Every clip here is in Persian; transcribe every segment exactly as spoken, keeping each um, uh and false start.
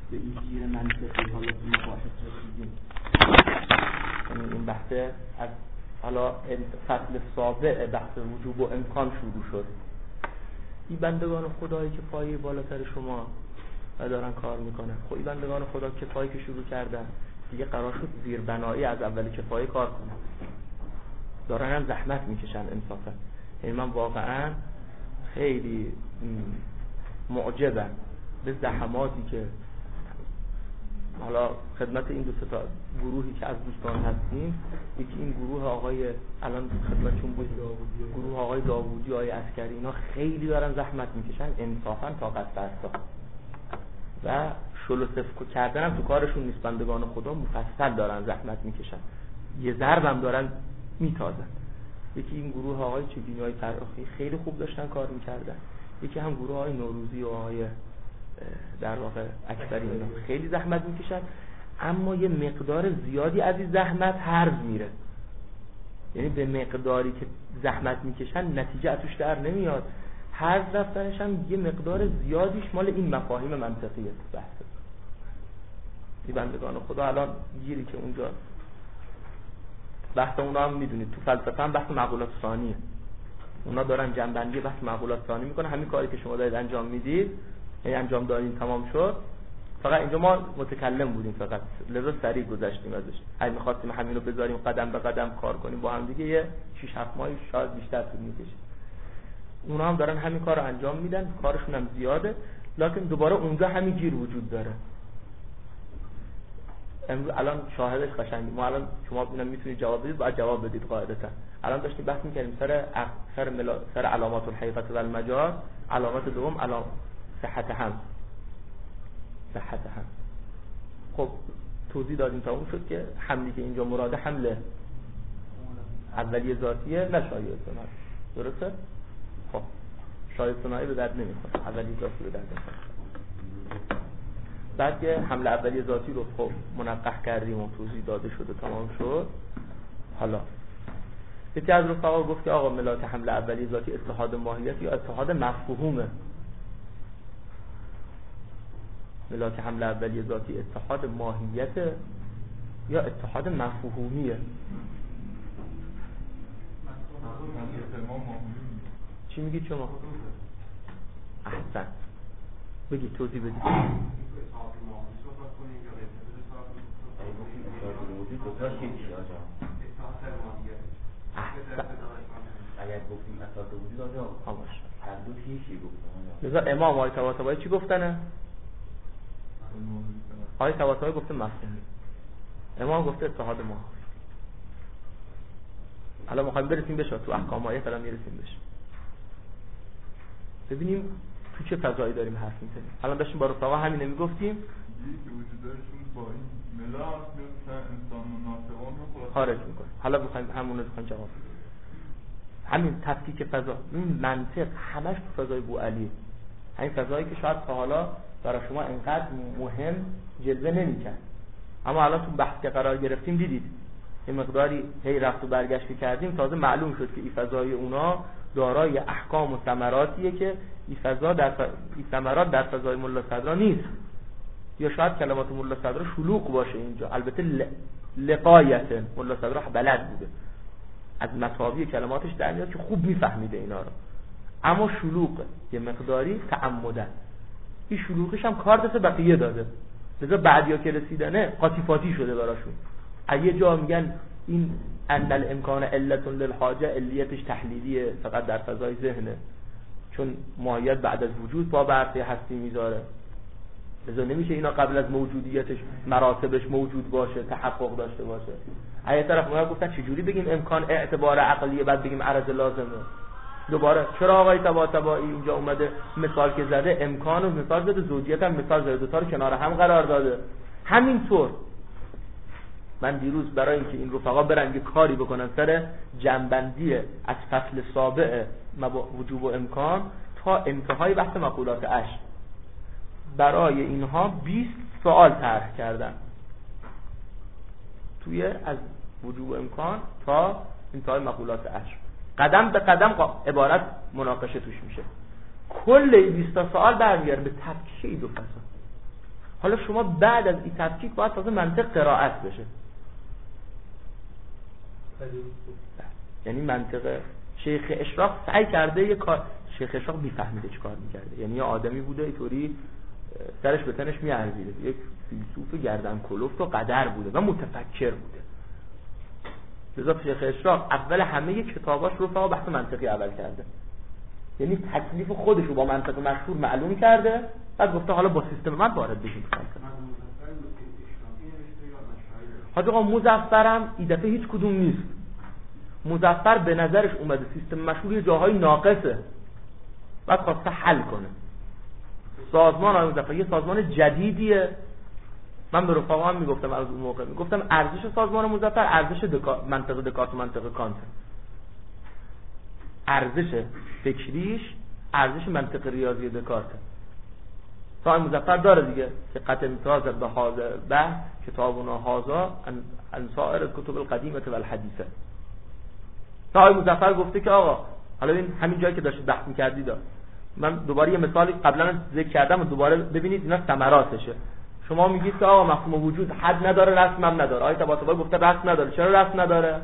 به این گیر منطقی حالا تو مباحث رسیدیم. یعنی این بحث از حالا فصل سابع بحث وجوب و امکان شروع شد. این بندگان خدایی که پایه بالاتر شما و دارن کار میکنن، خب این بندگان خدا کفایی که شروع کردن دیگه قرار شد زیر بنایی از اول کفایی کار کنن، دارن هم زحمت میکشن انصافا. یعنی من واقعا خیلی معجبم به زحماتی که حالا خدمت این دو تا گروهی که از دوستان هستیم، یکی این گروه آقای الان خدمتشون بود گروه آقای داوودی، آقای عسکری، اینا خیلی دارن زحمت میکشن انصافا طاقت فرسا و شل و سفک کردن هم تو کارشون نیست. بندگان خدا مفصل دارن زحمت میکشن، یه ضرب هم دارن میتازن. یکی این گروه آقای چبینی، های فراخی خیلی خوب داشتن کار میکردن. یکی هم گروه های نوروزی و آقای در واقع اکبری، اینا خیلی زحمت میکشن، اما یه مقدار زیادی از این زحمت هرز میره. یعنی به مقداری که زحمت میکشن نتیجه ازش در نمیاد، هرز رفتنش هم یه مقدار زیادیش مال این مفاهیم منطقیه. بحثه این بندگان خدا الان گیری که اونجا بحث اونا هم میدونید تو فلسفه هم بحث معقولات ثانیه، اونا دارن جنبندی بحث معقولات ثانی میکنن. همین کاری که شما دارید انجام میدید، یعنی انجام دادین تمام شد، فقط اینجا ما متکلم بودیم فقط، لذا سریع گذشتیم ازش. اگه می‌خواستیم همین رو بذاریم قدم به قدم کار کنیم با هم دیگه، یه شش هفت ماه شاید بیشتر طول می‌کشه. اونا هم دارن همین کار رو انجام میدن، کارشون هم زیاده، لکن دوباره اونجا همین گیر وجود داره. امروز الان شاهدش قشنگی، ما الان شما ببینم میتونید جواب بدید، باید جواب بدید قاعدتا. الان داشتیم بحث می‌کردیم سر سر ملا... سر علامات الحقیقت و المجاز. علامات دوم علامت صحت هم صحت هم خب توضیح دادیم تا اون شد که حملی که اینجا مراده حمله اولیه ذاتیه، نه شایعه ثنایی. درسته؟ خب شایعه ثنایی به درد نمیخوره، اولیه ذاتی به درد میخوره. بعد که حمله اولیه ذاتی رو خب منقح کردیم و توضیح داده شد و تمام شد، حالا یکی از رفقا گفت که آقا ملاک حمله اولیه ذاتی اتحاد ماهیت یا اتحاد مفهومه. ملاک حمله اولیه ذاتی اتحاد ماهیت یا اتحاد مفهومیه؟ چی میگید شما؟ احسن، بگید توضیح بدید. احسن، اگر گفتیم اساس وجود آجا خاموش هر دو چیزی گفتن. لذا امام آقای طباطبایی چی گفتنه؟ آقای طباطبایی گفته مفهومی، امام گفته اتحاد ما. حالا میخوایم برسیم بشه تو احکام آیه الان میرسیم بشه. ببینیم تو چه فضایی داریم حرف میزنیم. الان داشتیم با رفقا همینه میگفتیم که وجودشون با این ملاک مثلا انسان و ناطقان رو خارج میکنه. حالا میخوایم همون رو میخوایم جواب بدیم. همین تفکیک فضا، این منطق همش تو فضای بوعلی، همین فضایی که شاید تا حالا برای شما اینقدر مهم جلوه نمی‌کرد، اما الان تو بحث که قرار گرفتیم دیدید یه مقداری هی رفت و برگشت کردیم، تازه معلوم شد که این فضای اونا دارای احکام و ثمراتیه که این فضا در ف... این ثمرات در فضای ملا صدرا نیست. یا شاید کلمات ملا صدرا شلوغ باشه اینجا، البته ل... لقایت ملا صدرا بلد بوده، از مطابع کلماتش در میاد که خوب میفهمیده اینا رو، اما شلوغ یه مقداری تعمدن. این شلوغش هم کار دست بقیه داده، لذا بعدیا که رسیدنه قاطیفاتی شده براشون. اگه جا میگن این ان الامکان علت للحاجه، علیتش تحلیلیه، فقط در فضای ذهنه، چون ماهیت بعد از وجود با برسه هستی میذاره، لذا نمیشه اینا قبل از موجودیتش مراتبش موجود باشه، تحقق داشته باشه. اگه طرف ما گفتن چجوری بگیم امکان اعتبار عقلیه بعد بگیم عرض لازمه؟ دوباره چرا آقای طباطبایی اینجا اومده مثال که زده امکان و مثال زده، زوجیت هم مثال زده، دوتا رو کنار هم قرار داده. همینطور من دیروز برای اینکه این رفقا برن یه کاری بکنن سر جنبندی از فصل سابع وجوب و امکان تا انتهای بحث مقولات عشر، برای اینها بیست سوال طرح کردن توی از وجوب و امکان تا انتهای مقولات عشر، قدم به قدم عبارت مناقشه توش میشه. کل این بیست سوال برمیگرده به تفکیک این دو فضا. حالا شما بعد از این تفکیک باید تازه منطق قرائت بشه. یعنی منطق شیخ اشراق سعی کرده یه کار، شیخ اشراق میفهمیده چی کار میکرده، یعنی یه آدمی بوده اینطوری سرش به تنش میارزیده، یک فیلسوف گردن کلفت و قدر بوده و متفکر بوده. لذا شیخ اشراق اول همه کتاباش رو فقط بحث منطقی اول کرده، یعنی تکلیف خودش رو با منطق مشهور معلوم کرده، بعد گفته حالا با سیستم من وارد بشیم. حاج آقا مظفرم این دفعه هیچ کدوم نیست. مظفر به نظرش اومده سیستم مشهور یه جاهای ناقصه، بعد خواسته حل کنه. سازمان آقای مظفر یه سازمان جدیدیه. من به رفقا هم میگفتم از اون موقع، میگفتم ارزش سازمان مظفر ارزش دکا... منطق دکارت و منطق کانت، ارزش فکریش ارزش منطق ریاضی دکارت. آقای مظفر داره دیگه که قطع امتیاز به حاضر به کتابنا هازا ان سایر کتب القدیمه و الحدیثه. آقای مظفر گفته که آقا حالا ببین همین جایی که داشت بحث می‌کردید، من دوباره یه مثالی قبلا ذکر کردم و دوباره ببینید اینا ثمراتشه. شما میگید که آقا مفهوم وجود حد نداره، رسم هم نداره. آیه طباطبایی گفته رسم نداره. چرا رسم نداره؟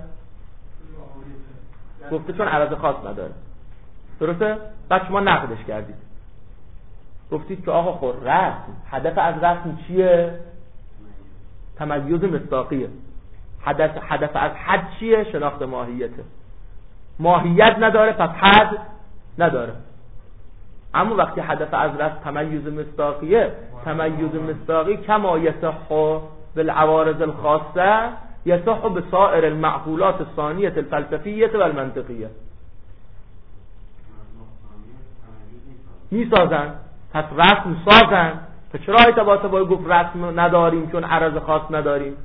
گفته چون عرض خاص نداره. درسته؟ بعد شما نقدش کردید، گفتید که آقا خود رسم، هدف از رسم چیه؟ تمایز مصداقیه. هدف هدف از حد چیه؟ شناخت ماهیته. ماهیت نداره پس حد نداره. اما وقتی هدف از رسم تمایز مصداقیه، تمایز مصداقی کما یصح بالعوارض الخاصه یصح بسائر المعقولات الثانیه الفلسفیه و المنطقیه. میسازن، پس رسم سازن. پس چرا آیه طباطبایی گفت رسم نداریم چون عرض خاص نداریم؟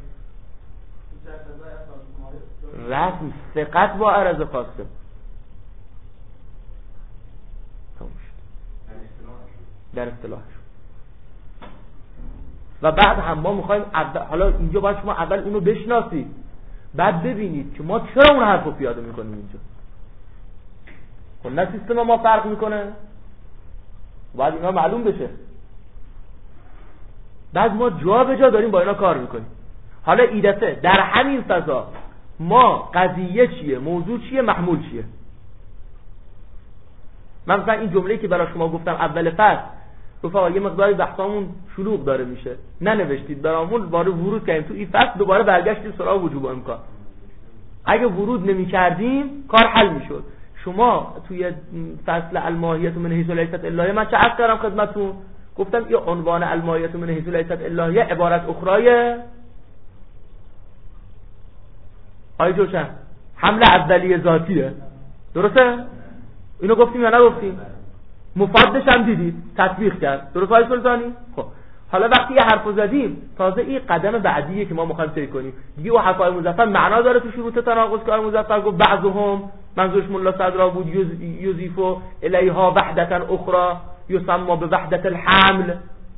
رسم فقط با عرض خاصه. در اصطلاحش. و بعد هم ما میخوایم حالا اینجا باید شما اول اونو بشناسید، بعد ببینید که ما چرا اون حرفو پیاده میکنیم اینجا. خب نه سیستم ما فرق میکنه، باید اینا معلوم بشه. بعد ما جا به جا داریم با اینا کار میکنیم. حالا این دفعه در همین فضا ما قضیه چیه، موضوع چیه، محمول چیه. من مثلا این جمله‌ای که برای شما گفتم اول فصل، رفقا یه مقداری بحثامون شلوغ داره میشه، ننوشتید برامون، وارد ورود کردیم تو این فصل، دوباره برگشتیم سراغ وجوب امکان. اگه ورود نمی‌کردیم کار حل میشد. شما توی فصل الماهیت من حیث لیست الهیه من چه عرض کردم خدمتتون؟ گفتم این عنوان الماهیت من حیث لیست الهیه عبارت اخرای آی جوشن حمله اولیه ذاتیه. درسته؟ اینو گفتیم یا نگفتیم؟ مفادش هم دیدید تطبیق کرد. درست آقای سلطانی؟ خب حالا وقتی یه حرفو زدیم، تازه این قدم بعدیه که ما می‌خوایم طی کنیم. دیگه اون حرفای مظفر معنا داره تو شروط تناقض که آقای مظفر گفت بعضهم منظورش ملا صدرا بود یوزیفو الیها وحدتا اخرى یسمى به وحدت الحمل.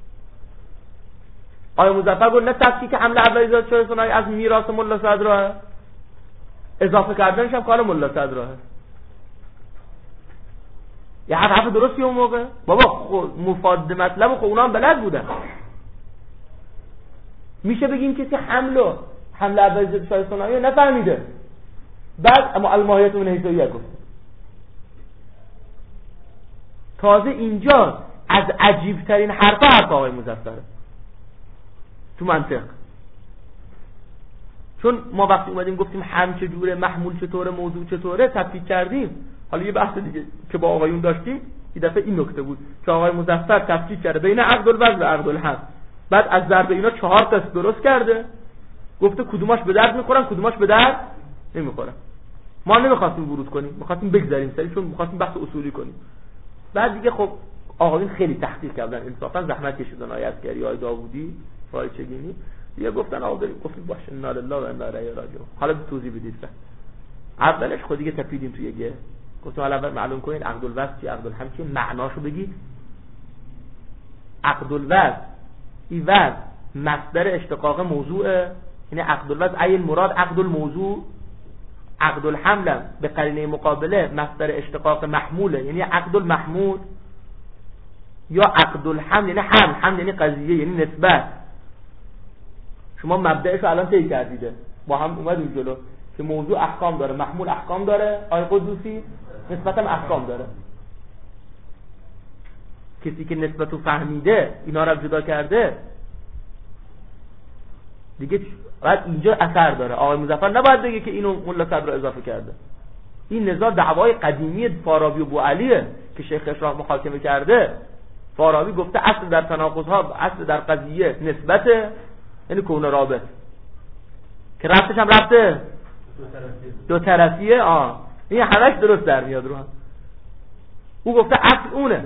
آقای مظفر گفت نه تفکیک حمل اولی ذات شده سنای از میراث ملا صدرا، اضافه کردنش هم کار ملا صدرا. یه حرف حرف درستی اون موقع بابا خود مفاد مطلب خب اونا هم بلد بودن. میشه بگیم کسی حملو حمله اولی ذات شده سنایی نفهمیده، بعد اما الماهیت من حیث لیست گفت. تازه اینجا از عجیب ترین حرفا حرف آقای مظفره تو منطق. چون ما وقتی اومدیم گفتیم هم چجوره، محمول چطوره، موضوع چطوره، تفکیک کردیم. حالا یه بحث دیگه که با آقایون داشتیم این دفعه این نکته بود که آقای مظفر تفکیک کرده بین عقد الوضع و عقد الحمل. بعد از ضرب اینا چهار تا درست کرده، گفته کدوماش به درد میخورن کدوماش به درد نمیخورن. ما نمیخواستیم ورود کنیم، میخواستیم بگذاریم سری، چون میخواستیم بحث اصولی کنیم. بعد دیگه خب آقایون خیلی تحقیق کردن، انصافا زحمت کشیدن. آقای عسکری، آقای داوودی، آقای چگینی دیگه گفتن آقا بریم، گفتیم باشه انا لله و انا الیه راجعون. حالا توضیح بدید. اولش خود دیگه تپیدیم توی یه گفتم حالا اول معلوم کنید عقد الوضع چی، عقد الحمل چی، معناشو بگید. عقد الوضع این وضع مصدر اشتقاق موضوعه، یعنی عقد الوضع ای المراد عقد الموضوع. عقد الحمل به قرینه مقابله مصدر اشتقاق محموله، یعنی عقد المحمول. یا عقد الحمل یعنی حمل، حمل یعنی قضیه یعنی نسبت. شما مبدأشو الان طی کردیده، با هم اومدیم جلو که موضوع احکام داره، محمول احکام داره، آیه قدوسی نسبت هم احکام داره. کسی که نسبتو فهمیده اینا رو جدا کرده دیگه باید اینجا اثر داره. آقای مظفر نباید بگه که اینو ملا صدر رو اضافه کرده. این نزاع دعوای قدیمی فارابی و بوعلیه که شیخ اشراق محاکمه کرده. فارابی گفته اصل در تناقض‌ها، اصل در قضیه نسبته، یعنی کون رابط که ربطش هم ربطه دو طرفیه دو طرفیه آه این همش درست در میاد رو هم. او گفته اصل اونه.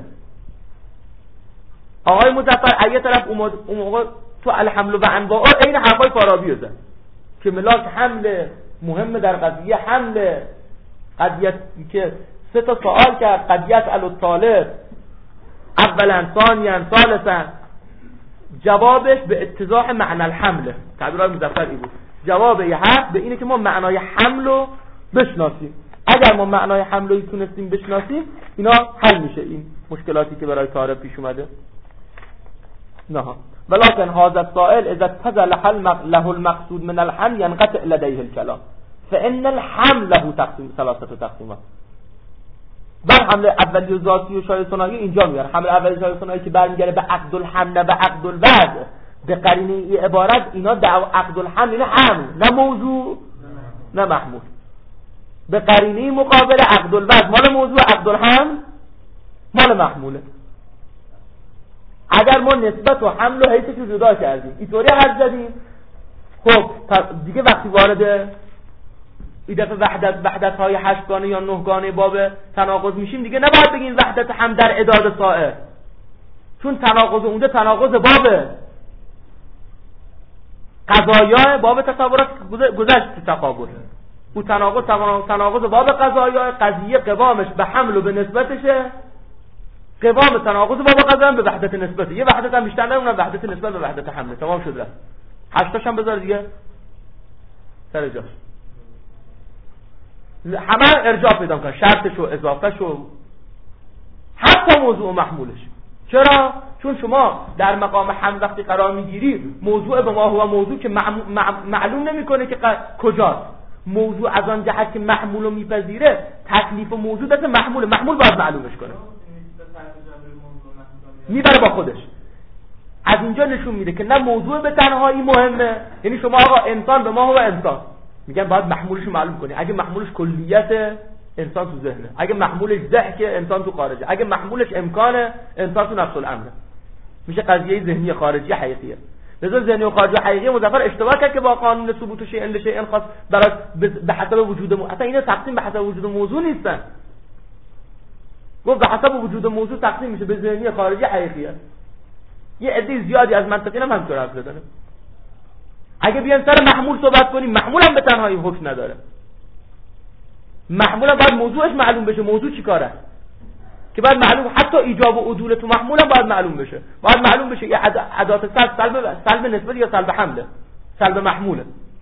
آقای مظفر یه طرف اون موقع تو الحمل و انواع این حرفای فارابی زد که ملاک حمل مهم در قضیه، حمل قضیه که سه تا سوال کرد، قضیه الطالب اولا ثانیا ثالثا، جوابش به اتضاح معنی الحمل. تعبیر مظفری بود. جواب یه حرف به اینه که ما معنای حمل رو بشناسیم. اگر ما معنای حمل رو تونستیم بشناسیم اینا حل میشه این مشکلاتی که برای طالب پیش اومده. نه ولكن هذا السائل اذا اتزل له المقصود من الحمل ينقطع لديه الكلام فان الحمل له تقسیم ثلاثه تقسیمات. بر حمل اولی و ذاتی و شایع ثنایی اینجا میاره. حمل اولی شایع ثنایی که برمیگره به عقد الحمل و عقد الوضع به قرینه ای عبارت، اینا دعوا عقد الحمل نه حمل نه موضوع نه محمول. به قرینه مقابل عقد الوضع مال موضوع، عقد الحمل مال محموله. اگر ما نسبت و حمل و حیثش رو جدا کردیم اینطوری حد زدیم، خب دیگه وقتی وارد این دفعه وحدت وحدت های هشتگانه یا نهگانه باب تناقض میشیم دیگه نباید بگیم وحدت هم در اداد سائر، چون تناقض اونده تناقض باب قضایا، باب تصورات گذشت تقابل. او تناقض تناقض باب قضایا، قضیه قوامش به حمل و به نسبتشه، قوام تناقض باب قضا به وحدت نسبته. یه وحدت هم بیشتر نمونه، وحدت نسبت به وحدت حمل. تمام شد رفت. هشتاش هم بذار دیگه سر جاش. همه ارجاع پیدا کن، شرطش و اضافهش و حتی موضوع محمولش. چرا؟ چون شما در مقام حمل وقتی قرار میگیری موضوع به ما هو موضوع که معلوم نمیکنه که کجاست. موضوع از آن جهت که محمول رو میپذیره، تکلیف و موضوع دست محمول، محمول باید معلومش کنه، میبره با خودش. از اینجا نشون میده که نه موضوع به تنهایی مهمه، یعنی شما آقا انسان به ما هو انسان میگن باید محمولش رو معلوم کنی. اگه محمولش کلیت انسان تو ذهنه، اگه محمولش ضحک انسان تو خارجه، اگه محمولش امکانه انسان تو نفس الامره، میشه قضیه ذهنی خارجی حقیقیه. لذا ذهنی و خارجی حقیقی مظفر اشتباه کرد که با قانون ثبوت شیء الا شیء خاص برای به حسب وجود مو... اصلا اینا تقسیم به حسب وجود موضوع نیستن. گفت به حسب وجود موضوع تقسیم میشه به ذهنی خارجی حقیقیه. یه عده زیادی از منطقی‌ها هم همینطور حرف زدن. اگه بیان سر محمول صحبت کنیم، محمول هم به تنهایی حکم نداره. محمول هم باید موضوعش معلوم بشه. موضوع چی کاره؟ که باید معلوم، حتی ایجاب و عدول تو محمول هم باید معلوم بشه. باید معلوم بشه یه ادات سلب سلب سلب نسبت یا سلب حمله، سلب محموله.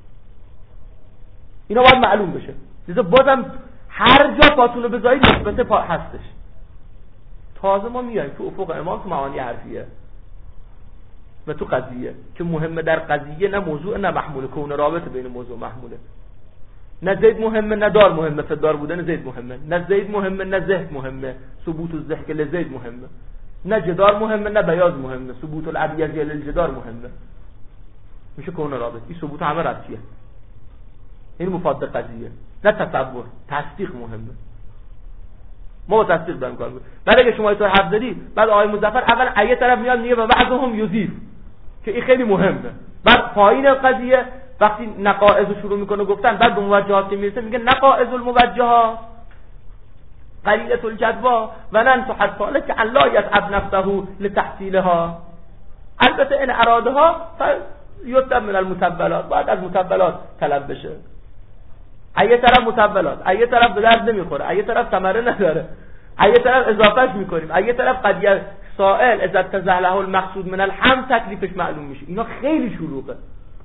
اینا باید معلوم بشه. لذا بازم هر جا پاتونو بذارید نسبت پا هستش. تازه ما میایم تو افق امام تو معانی حرفیه و تو قضیه که مهمه در قضیه نه موضوع نه محموله، کون رابطه بین موضوع و محموله. نه زید مهمه نه دار مهمه، فدار بودن زید مهمه، نه زید مهمه نه زهد مهمه، ثبوت الزهد لزید مهمه، نه جدار مهمه نه بیاض مهمه، ثبوت الابیض للجدار مهمه. میشه کون رابطه. این ثبوت همه ربطیه، این مفاد قضیه، نه تصور. تصدیق مهمه. ما با تصدیق داریم کار می‌کنیم. بعد اگه شما اینطور حرف زدی، بعد آقای مظفر اول ایه طرف میاد میگه و بعضهم یضیف که این خیلی مهمه. بعد پایین قضیه وقتی نقائض شروع میکنه گفتن، بعد به موجهات میرسه میگه نقائض الموجهات قلیله الجدوى و ننصح الطالب که الله یتعب نفسه لتحصیلها. البته این ارادها یطلب من المتبلات، بعد از متبلات طلب بشه. ایه طرف متبلات، ایه طرف به درد نمیخوره، ایه طرف ثمره نداره، ایه طرف اضافهش میکنیم، ایه طرف قضیه سائل اذا تزهله المقصود من الحم تکلیفش معلوم میشه. اینا خیلی شلوغه.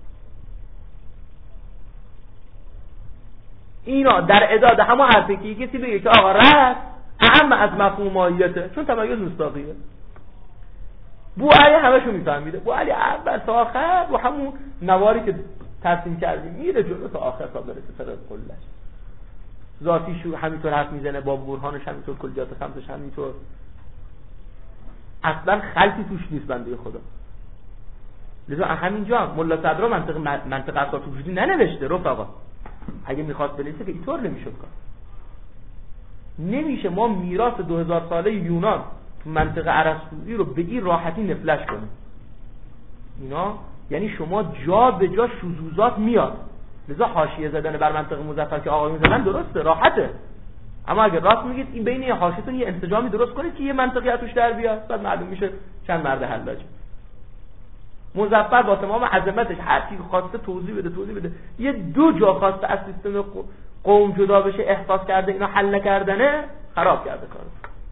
اینا در اداد همه حرفی که کسی بگه که آقا رد اهم از مفهوم ماهیته، چون تمایز مصداقیه. بو علی همشون میفهمیده. بو علی اول تا آخر رو همون نواری که ترسیم کردیم میره جلو تا آخر تا برسه سر کلش. ذاتیش همینطور حرف میزنه، با برهانش همینطور، کلیات خمسش همینطور. اصلا خلطی توش نیست بنده خدا. لذا همینجا ملا صدرا منطق منطق اساس وجودی ننوشته رفقا. اگه میخواست بنویسه که اینطور نمیشد کار. نمیشه ما میراث دو هزار ساله یونان تو منطق ارسطویی رو به این راحتی نفلش کنیم. اینا یعنی شما جا به جا شذوذات میاد. لذا حاشیه زدن بر منطق مظفر که آقایون زدن درسته، راحته. اما اگه راست میگید این بین یه حاشیه‌تون یه انسجامی درست کنید که یه منطقی توش در بیاد، بعد معلوم میشه چند مرد حلاج. مظفر با تمام عظمتش هر کی خواسته توضیح بده توضیح بده یه دو جا خواسته از سیستم قوم جدا بشه، احساس کرده اینا حل نکردنه، خراب کرده کارو.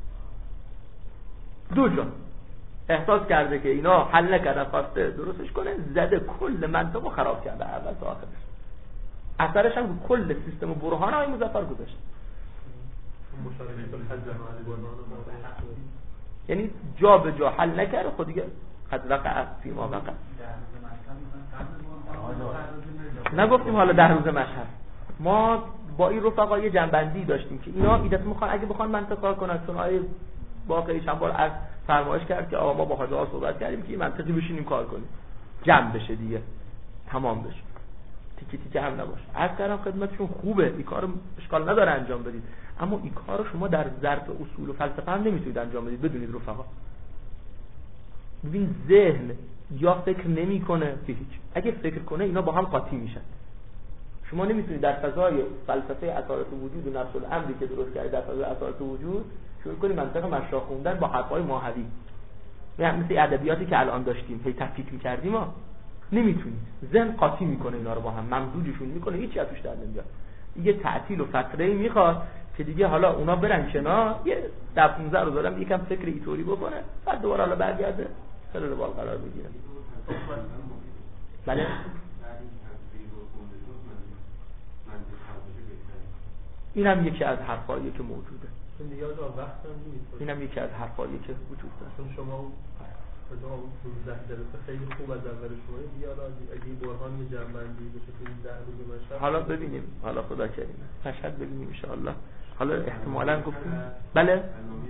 دو جا احساس کرده که اینا حل نکردن، خواسته درستش کنه، زده کل منطقو خراب کرده اول تا آخرش. اثرش هم کل سیستم برهان های مظفر گذاشت. یعنی جا به جا حل نکرده، خود دیگه قد وقع فی ما وقع. نگفتیم حالا ده روز مشهد ما با این رفقا یه جنبندی داشتیم که اینا ایدت میخوان اگه بخوان منطق کار کنن، چون آیه باقی چند بار از فرمایش کرد که آقا ما با حاجی ها صحبت کردیم که منطقی بشینیم کار کنیم، جمع بشه دیگه، تمام بشه، تیکی تیکی هم نباشه. عرض کردم خدمتشون خوبه این کارو اشکال نداره انجام بدید، اما این کارو شما در ظرف اصول و فلسفه هم نمیتونید انجام بدید. بدونید رفقا، ببین ذهن یا فکر نمیکنه که هیچ، اگه فکر کنه اینا با هم قاطی میشن. شما نمیتونید در فضای فلسفه اثارات وجود و نفس الامری که درست کردید در فضای اثارات وجود شروع کنید منطق مشرح خوندن با حرفای ماهوی، یعنی مثل ادبیاتی که الان داشتیم هی تفکیک می‌کردیم. ما نمیتونید، ذهن قاطی میکنه اینا رو با هم، ممزوجشون میکنه، هیچی ازش در نمیاد. یه تعطیل و فتره‌ای میخواد که دیگه حالا اونا برن کنار، یه ده پانزده روز آدم یکم فکر اینطوری بکنه، بعد دوباره حالا برگرده سر روال قرار بگیره. بله اینم یکی از حرفاییه که موجوده. اینم یکی از حرفاییه که وجود داره. چون شما مثلا پانزده جلسه خیلی خوب از اول شما دیالا اگه برهان یه جنبندی بشه تو این ده روز مشهد. حالا ببینیم، حالا خدا کریم مشهد ببینیم ان شاء الله. حالا احتمالاً گفتیم بله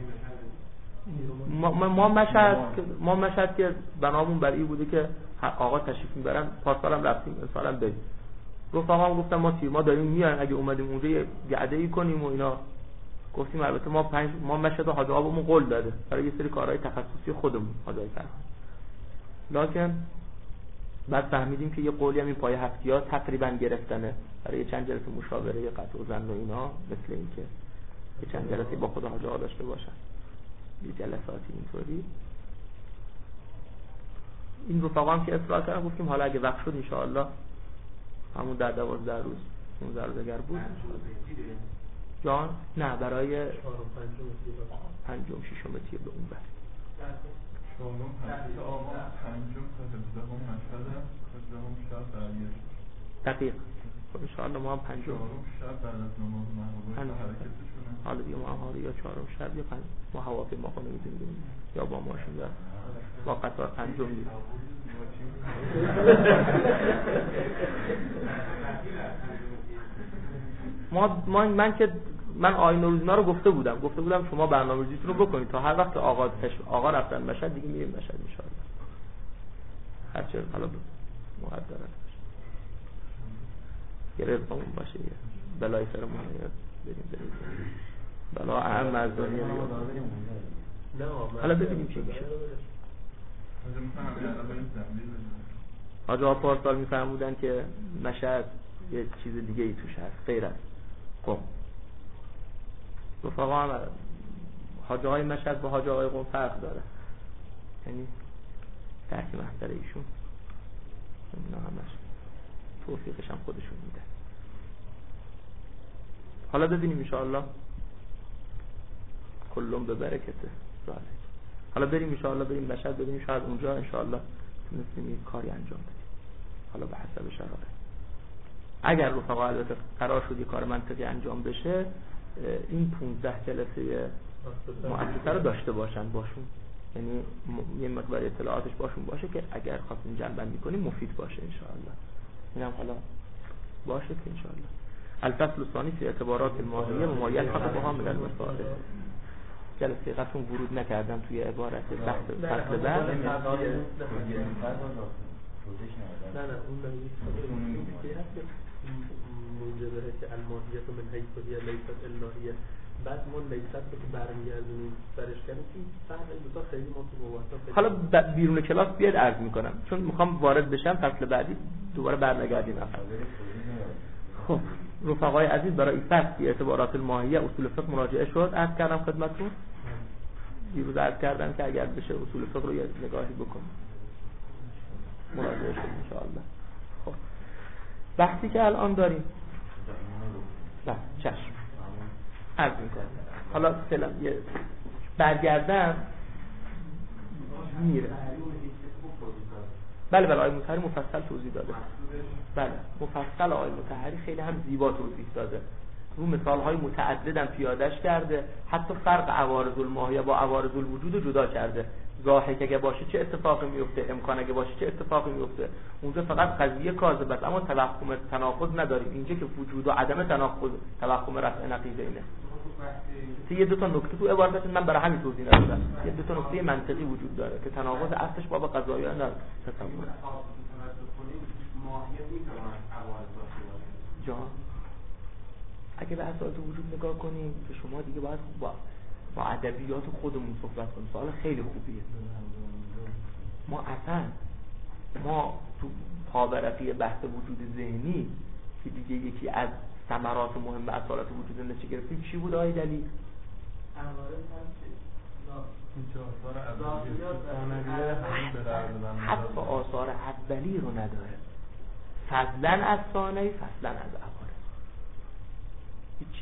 ما ما مشهد ما مشهد که بنامون برای بوده که آقا تشریف میبرن، پاسالم رفتیم امسالم بریم. رفقا هم گفتم ما تیر ما داریم میان، اگه اومدیم اونجا یه گعده‌ای کنیم و اینا. گفتیم البته ما پنج ما مشهد حاج آقامون قول داده برای یه سری کارهای تخصصی خودمون حاجای فرق. لکن بعد فهمیدیم که یه قولی هم این پای هفتی‌ها تقریبا گرفتنه برای چند جلسه مشاوره قطع و زن و اینا، مثل این که یه چند جلسه با خود حاج آقا داشته باشن، یه جلساتی اینطوری. این رفقا هم که اصرار کردن گفتیم حالا اگه وقت شد ان شاء الله همون در دوازده روز پانزده روز اگر بود جان نه برای پنجم ششم تیر به اون بر شما پنجم آقا پنجم تا هفدهم مشهد هفدهم شب برگشت دقیق. خب ان شاء الله ما هم پنجم شب بعد از نماز محبوبه حرکتشونه. حالا دیگه ما هم حالا یا چهارم شب یا پنج ما هواپیما خونه میتونیم یا با ماشین یا با قطار پنجم دیگه. ما ما من که من آیین روزنا رو گفته بودم گفته بودم شما برنامه‌ریزیتون رو بکنید تا هر وقت آقا آقا رفتن مشهد دیگه میریم مشهد ان شاء الله. هر چه حالا مقدره گرفتمون باشه یه بلای سرمون یاد بریم بریم بلا اهم از دنیا نه حالا ببینیم چی میشه. حاج آقا پارسال میفهمودن که مشهد یه چیز دیگه ای توش هست غیر از قم. رفقا هم حاج آقای مشهد با حاج آقای قم فرق داره، یعنی درک محضر ایشون اینا همش توفیقش هم خودشون میده. حالا ببینیم انشاءالله کلهم به برکته ذالک. حالا بریم انشاءالله بریم مشهد ببینیم شاید اونجا انشاءالله تونستیم یک کاری انجام بدیم حالا به حسب شرایط. اگر رفقا البته قرار شد یک کار منطقی انجام بشه این پانزده جلسه مؤسسه رو داشته باشن باشون یعنی م... یه مقدار اطلاعاتش باشون باشه که اگر خواستیم جنبندی کنیم مفید باشه ان شاء الله. اینم حالا باشه که ان شاء الله. الفصل الثانی فی اعتبارات الماهیه و ما یلحق بها من المصالح. جلسه قبلتون ورود نکردم توی عبارت بحث فصل بعد. نه نه اون نمیگه که هست موجبه که الماهیت من حیث هی لیست الهیه، بعد ما لیست رو که برمیگردونیم برش کنیم که فرق این دو تا خیلی ما تو مواصل. حالا ب... بیرون کلاس بیاد عرض میکنم چون میخوام وارد بشم فصل بعدی دوباره برنگردیم. خب رفقای عزیز برای این فصل اعتبارات الماهیه اصول فقه مراجعه شد. عرض کردم خدمتتون دیروز عرض کردم که اگر بشه اصول فقه رو یه نگاهی بکنیم مراجعه شد ان شاء الله. خب بحثی که الان داریم نه چشم عرض میکنم. حالا سلام یه برگردم میره. بله بله آقای مطهری مفصل توضیح داده. بله مفصل آقای مطهری خیلی هم زیبا توضیح داده. رو مثال‌های متعددم پیاده‌اش کرده. حتی فرق عوارض الماهیه با عوارض الوجود رو جدا کرده. ضاحک اگه باشه چه اتفاقی میفته، امکان اگه باشه چه اتفاقی میفته. اونجا فقط قضیه کاذب است اما توهم تناقض نداریم. اینجا که وجود و عدم تناقض توهم رفع نقیض اینه. یه دو تا نکته تو عبارت من برای همین توضیح ندادم. یه دو تا نکته منطقی وجود داره که تناقض اصلش با قضایی نه تصور. ماهیت میتونه عوارض باشه. جان اگه به اساس وجود نگاه کنیم که شما دیگه باید با با ادبیات خودمون صحبت کنیم. سوال خیلی خوبیه. ما اصلا ما تو پابرفی بحث وجود ذهنی که دیگه یکی از ثمرات مهم اصالت وجود نشه گرفتیم چی بود آقای دلیل؟ حتی آثار اولی رو نداره. فضلا از ثانی فضلا از عوارض هیچی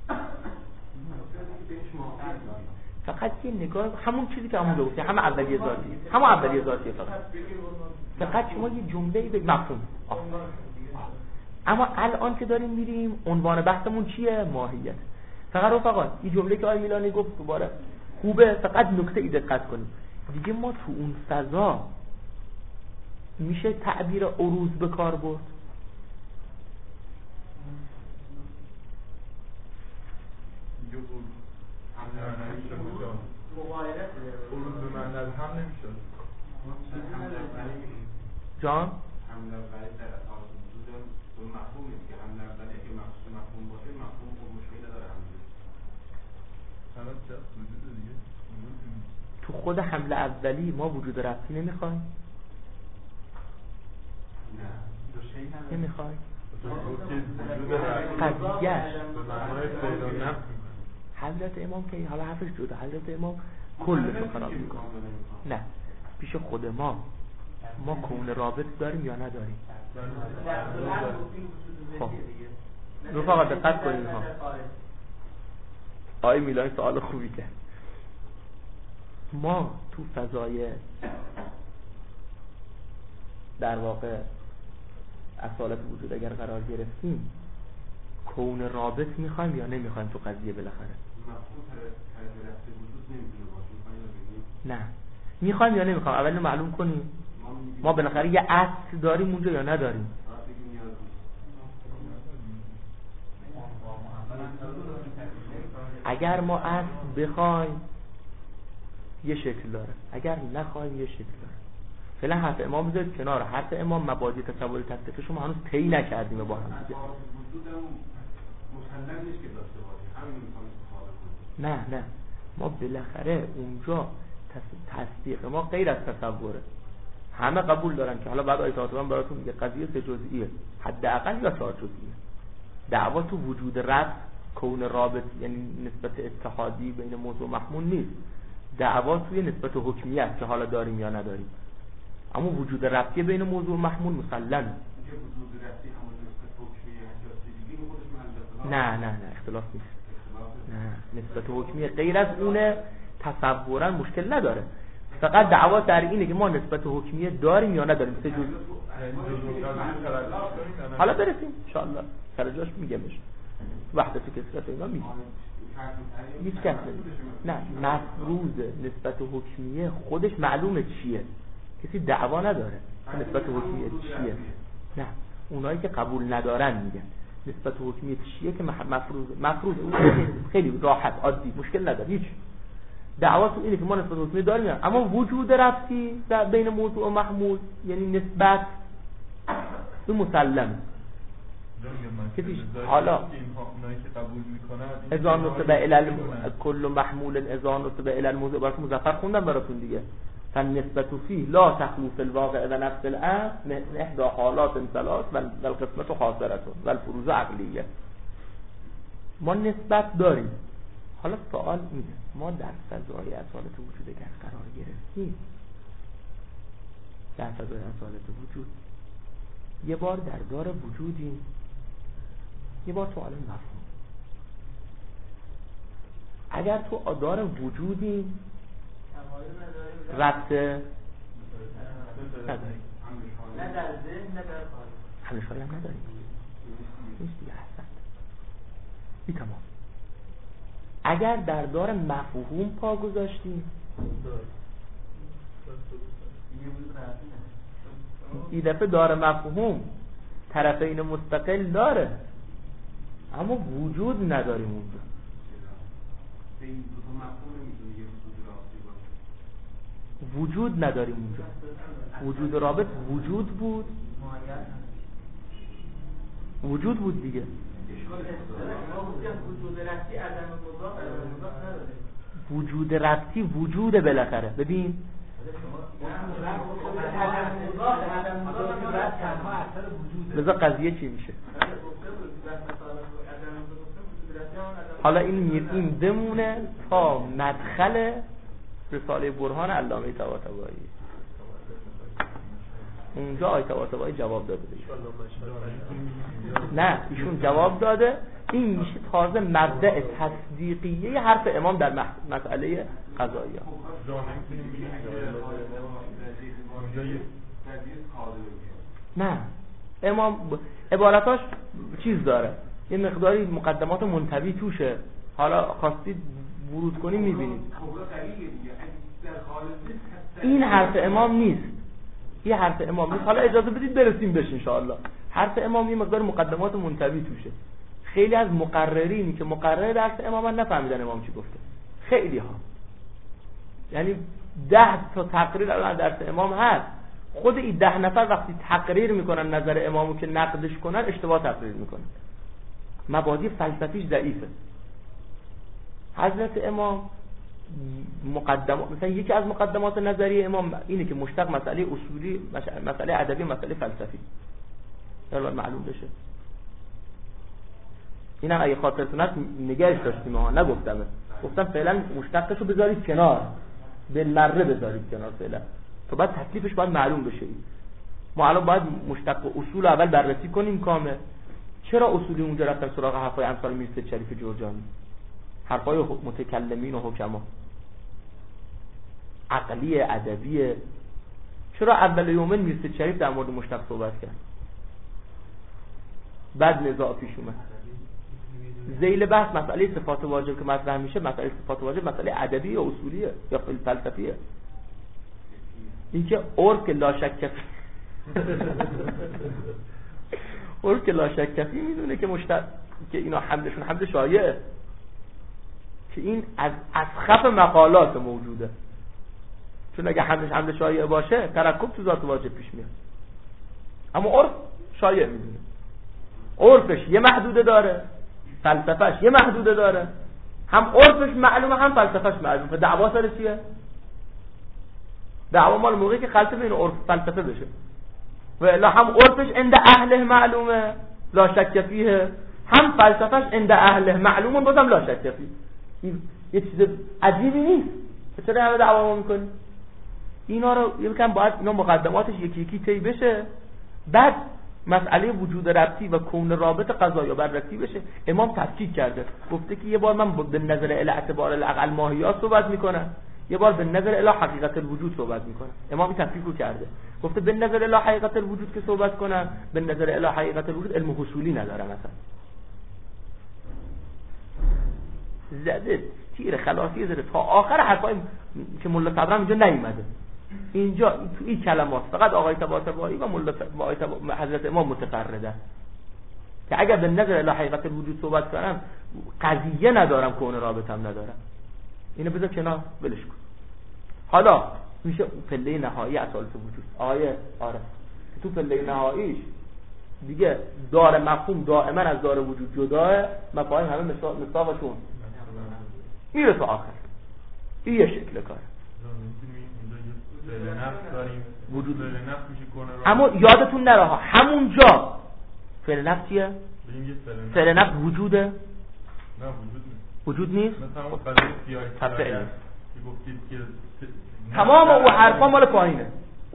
فقط یه نگاه همون چیزی که همون گفتیم همه اولیه ذاتی همون اولیه ذاتی فقط فقط شما یه جمله‌ای به مفهوم آه. آه. اما الان که داریم میریم عنوان بحثمون چیه؟ ماهیت. فقط رفقا این جمله که آقای میلانی گفت دوباره خوبه، فقط نکته ای دقت کنیم دیگه. ما تو اون فضا میشه تعبیر عروض به کار برد. عروض به معنی از هم نمیشه جان حمله برای در اساس وجود اون مفهومی که حمله برای که مقصود مفهوم باشه مفهوم خود مشکل نداره. حمله چه وجود دیگه تو خود حمله اولی ما وجود ربطی نمیخوایم؟ نه دو شی نداره. نمیخوایم؟ قضیهش حضرت امام که حالا حرفش جدا، حضرت امام کلش رو خراب میکنه. نه پیش خود ما ما کون رابط داریم یا نداریم؟ خب رفقا دقت کنید ها. آقای میلانی سوال خوبی کرد. ما تو فضای در واقع اصالت وجود اگر قرار گرفتیم کون رابط میخوایم یا نمیخوایم تو قضیه بالاخره؟ مفهوم طرف وجود نمیتونه باشه. نه میخوایم یا نمیخوایم؟ اول معلوم کنیم ما بالاخره یه اصل داریم اونجا یا نداریم؟ اگر ما اصل بخوایم یه شکل داره، اگر نخوایم یه شکل داره. فعلا حرف امام بذارید کنار. حرف امام مبادی تصور تصدیق شما هنوز طی نکردیم با هم دیگه. نه نه ما بالاخره اونجا تصدیق ما غیر از تصوره. همه قبول دارن که حالا بعد آیه من براتون میگه قضیه سه جزئیه حداقل یا چهار جزئیه. دعوا تو وجود ربط کون رابط یعنی نسبت اتحادی بین موضوع و محمول نیست. دعوا توی نسبت حکمیت که حالا داریم یا نداریم. اما وجود ربطی بین موضوع و محمول مسلم. نه نه نه اختلاف نیست. نه نسبت حکمیه غیر از اونه تصورا مشکل نداره. فقط دعوا در اینه که ما نسبت حکمیه داریم یا نداریم. سه جزء حالا برسیم ان شاء الله سر جاش میگمش. وحدت کثرت اینا میگم. هیچ کس نه مفروض نسبت حکمیه خودش معلومه چیه، کسی دعوا نداره نسبت حکمیه چیه. نه اونایی که قبول ندارن میگن نسبت حکمیه چیه که مفروض مفروض اون خیلی راحت عادی مشکل نداره، هیچ دعواتون اینه که ما نسبت حکمیه داریم، اما وجود ربطی در بین موضوع و محمول یعنی نسبت به مسلم کسی حالا اذان نسبه الى کل محمول اذان نسبه الى الموضوع براتون مظفر خوندم براتون دیگه. فالنسبة فيه لا تخلو في الواقع و نفس الامر من احدى حالات ثلاث و القسمة خاصرة و الفروض عقلیه. ما نسبت داریم. حالا سوال اینه ما در فضای اصالت وجود اگر قرار گرفتیم، در فضای اصالت وجود یه بار در دار وجودیم، یه بار تو عالم مفهوم. اگر تو دار وجودیم ربط نداریم، نه در ذهن نه در خارج، همش هم نداریم، نیست دیگه هستند بی تمام. اگر در دار مفهوم پا گذاشتیم این دفعه دار مفهوم طرفین مستقل داره اما وجود نداریم اونجا. وجود نداریم اونجا. وجود رابط وجود بود وجود بود دیگه. وجود ربطی وجود بالاخره. ببین بذار قضیه چی میشه. حالا این میریم بمونه تا مدخل رساله برهان علامه طباطبایی. اونجا آیه طباطبایی جواب داده دیگه. نه ایشون جواب داده. این میشه تازه مبدأ تصدیقیه حرف امام در مسئله قضایی. نه امام عبارتاش چیز داره، یه مقداری مقدمات منطوی توشه، حالا خواستید ورود کنیم میبینید. این حرف امام نیست، این حرف امام نیست. حالا اجازه بدید برسیم بهش انشاءالله. حرف امام یه مقدار مقدمات منطوی توشه. خیلی از مقررینی که مقرر درس امام نفهمیدن امام چی گفته، خیلی ها، یعنی ده تا تقریر الان درس امام هست، خود این ده نفر وقتی تقریر میکنن نظر امامو که نقدش کنن اشتباه تقریر میکنن، مبادی فلسفیش ضعیفه. حضرت امام مقدمات، مثلا یکی از مقدمات نظری امام اینه که مشتق مسئله اصولی، مسئله ادبی، مسئله فلسفی در معلوم بشه. اینم اگه خاطرتون هست نگهش داشتیم ها، نگفتمه، گفتم فعلا مشتقشو بذارید کنار، بالمره بذارید کنار فعلا، تو بعد تکلیفش باید معلوم بشه. ما الان باید مشتق و اصول اول بررسی کنیم کامل. چرا اصولی اونجا رفتن سراغ حرفای امثال میرسید شریف جرجانی، حرفای متکلمین و حکما، عقلی ادبی؟ چرا اول یومن میرسید شریف در مورد مشتق صحبت کرد، بعد نزاع پیش اومد؟ ذیل بحث مسئله صفات واجب که مطرح میشه، مسئله صفات واجب مسئله ادبی یا اصولیه یا فلسفیه؟ اینکه عرف لا شک عرف لا شک میدونه که مشتق که اینا حملشون حمل شایعه، که این از اسخف مقالات موجوده، چون اگه حملش حمل شایعه باشه ترکب تو ذات واجب پیش میاد، اما عرف شایعه میدونه. عرفش یه محدوده داره، فلسفهش یه محدوده داره، هم عرفش معلومه هم فلسفهش معلومه. دعوا سر چیه؟ دعوا مال موقعی که خلط بین عرف فلسفه بشه، و الا هم عرفش عند اهله معلومه لا شک فیه، هم فلسفهش عند اهله معلومه بازم لا شک فیه. این یه چیز عجیبی نیست. چرا همه دعوا میکنی؟ اینا رو یکم باید اینا مقدماتش یکی یکی طی بشه، بعد مسئله وجود ربطی و کون رابط قضایا بررسی بشه. امام تفکیک کرده، گفته که یه بار من به نظر الی اعتبار الاقل ماهیات صحبت میکنم، یه بار به نظر الی حقیقت الوجود صحبت میکنم. امام این تفکیک رو کرده، گفته به نظر الی حقیقت الوجود که صحبت کنم، به نظر الی حقیقت الوجود علم حصولی نداره مثلا. زده تیر خلاصی زده تا آخر حرفای که ملا صبرم اینجا نیومده. اینجا تو این کلمات فقط آقای طباطبایی و ملا و حضرت امام متفرده که اگر به نظر الی حقیقت وجود صحبت کنم قضیه ندارم که اون رابطم ندارم. اینو بذار کنار ولش کن. حالا میشه پله نهایی اصالت وجود. آقای آره تو پله نهاییش دیگه دار مفهوم دائما از دار وجود جداه، مفاهیم همه مصداقشون میره تا آخر. این یه شکل کاره. فعل نفس داریم وجود فعل نفس میشه کنه رو اما یادتون نره ها همونجا فعل نفس چیه؟ بریم یه فعل نفس فعل نفس وجوده؟ نه وجود نیست. وجود نیست؟ مثلا اون قضیه سیاهی فعل که گفتید که تمام او حرفا مال پایینه.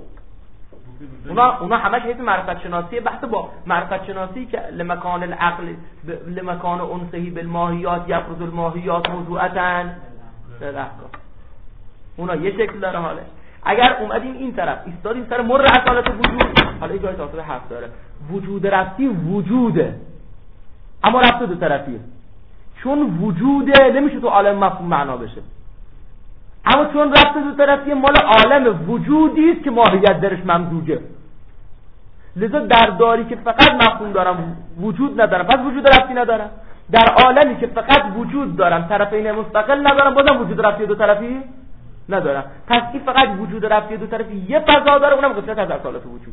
اونا اونا همش حیث معرفت شناسی بحث با معرفت شناسی که لمکان العقل لمکان انسهی بالماهیات یفرض الماهیات موضوعتاً للاحکام. اونا یه شکل داره. حاله اگر اومدیم این طرف ایستادیم سر مر اصالت وجود، حالا این جای تاثیر حرف داره. وجود رفتی وجوده اما رفت دو طرفیه، چون وجوده نمیشه تو عالم مفهوم معنا بشه، اما چون رفت دو طرفیه مال عالم وجودی است که ماهیت درش ممزوجه. لذا در داری که فقط مفهوم دارم وجود ندارم پس وجود رفتی ندارم، در عالمی که فقط وجود دارم طرفین مستقل ندارم بازم وجود رفتی دو طرفی ندارم. پس این فقط وجود رفتی دو طرفی یه فضا داره، اونم قسمت از اصالت وجود.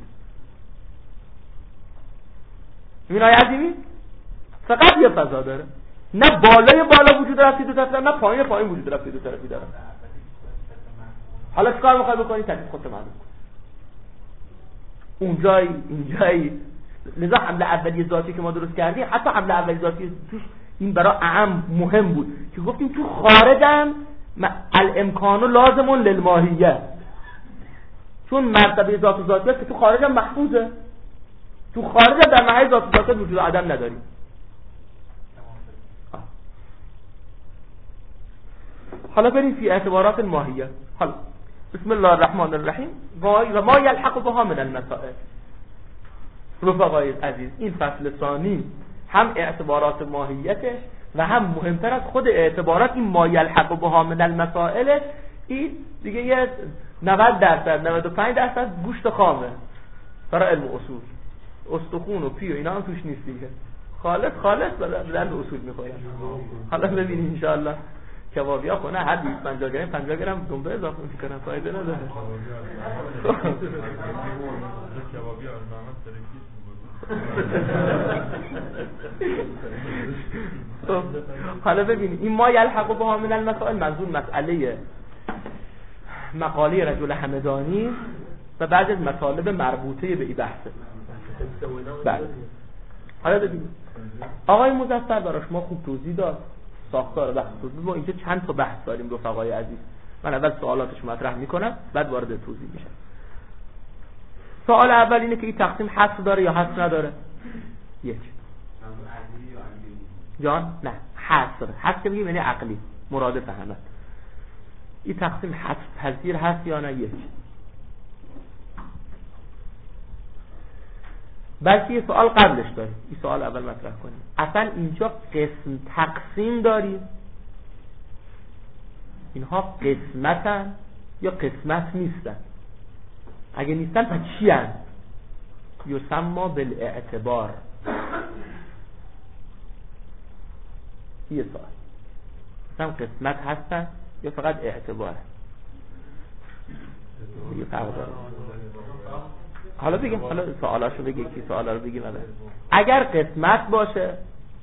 این آیه عظیمی فقط یه فضا داره، نه بالای بالا وجود رفتی دو طرفی نه پایین پایین وجود رفتی دو طرفی داره. حالا چیکار میخوای بکنی؟ تکلیف خودت معلوم کن. اونجایی اینجایی لذا حمله اولیه ذاتی که ما درست کردیم، حتی حمله اولیه ذاتی توش این برای اهم مهم بود که گفتیم تو خارجم الامکان لازم للماهیه، چون مرتبه ذات و ذاتیت که تو خارجم محفوظه، تو خارجم در محل ذات و ذاتیت وجود عدم نداریم. حالا بریم فی اعتبارات الماهیه. حالا بسم الله الرحمن الرحیم. و ما یلحق بها من المسائل. رفقای عزیز این فصل ثانی هم اعتبارات ماهیتش و هم مهمتر از خود اعتبارات این ما یلحق بها من المسائل، این دیگه یه نود درصد نود و پنج درصد گوشت خامه برای علم اصول. استخون و پی و اینا هم توش نیست دیگه، خالص خالص به علم اصول میخوره. حالا ببینید ان شاء الله کبابی ها خونه هر بیست پنجاه گرم پنجاه گرم دنبه اضافه میکنن، فایده نداره. کبابی ها حالا ببینید این ما یلحق بها من المسائل منظور مسئله مقاله رجل همدانی و بعض از مطالب مربوطه به این بحثه. بله حالا ببینید آقای مظفر برای شما خوب توضیح داد ساختار بحث توضیح. ما اینجا چند تا بحث داریم رفقای عزیز، من اول سوالاتش مطرح میکنم بعد وارد توضیح میشم. سوال اول اینه که این تقسیم حصر داره یا حصر نداره؟ یک جان نه حصر حصر که بگیم یعنی عقلی مرادف همه. این تقسیم حصر پذیر هست یا نه؟ یک. بلکه یه سوال قبلش داریم، این سوال اول مطرح کنیم. اصلا اینجا قسم تقسیم داریم؟ اینها قسمتن یا قسمت نیستن؟ اگه نیستن پس چی هن؟ یسمى بالاعتبار. یه سوال مثلا قسمت هستن یا فقط اعتبار؟ یه فرق داره. حالا بگیم حالا سوالاشو بگی کی سوالا رو بگیم. اگر قسمت باشه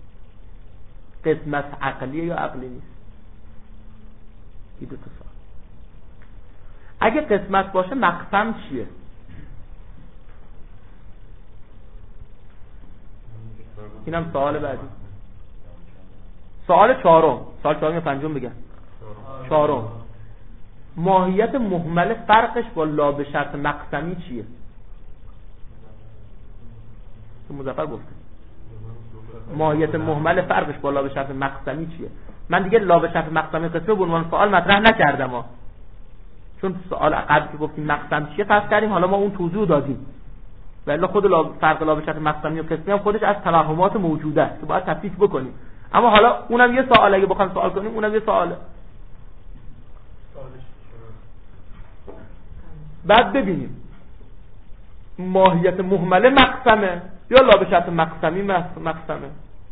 قسمت عقلیه یا عقلی نیست؟ این دو تا سوال. اگه قسمت باشه مقسم چیه؟ اینم سوال بعدی. سوال چهارم سوال چهارم یا پنجم بگم؟ چهارم ماهیت مهمل فرقش با لا به شرط مقسمی چیه؟ مظفر گفته ماهیت مهمل فرقش با لا به شرط مقسمی چیه؟ من دیگه لا به شرط مقسمی قسمه به عنوان سوال مطرح نکردم ها. چون سوال قبل که گفتیم مقسم چیه فرض کردیم حالا ما اون توضیح دادیم، ولی خود لا فرق لا به شرط مقسمی و قسمی هم خودش از توهمات موجوده است که باید تفکیک بکنیم. اما حالا اونم یه سوال، اگه بخوام سوال کنیم اونم یه سواله. بعد ببینیم ماهیت مهمله مقسمه یا لا به شرط مقسمی مقسمه.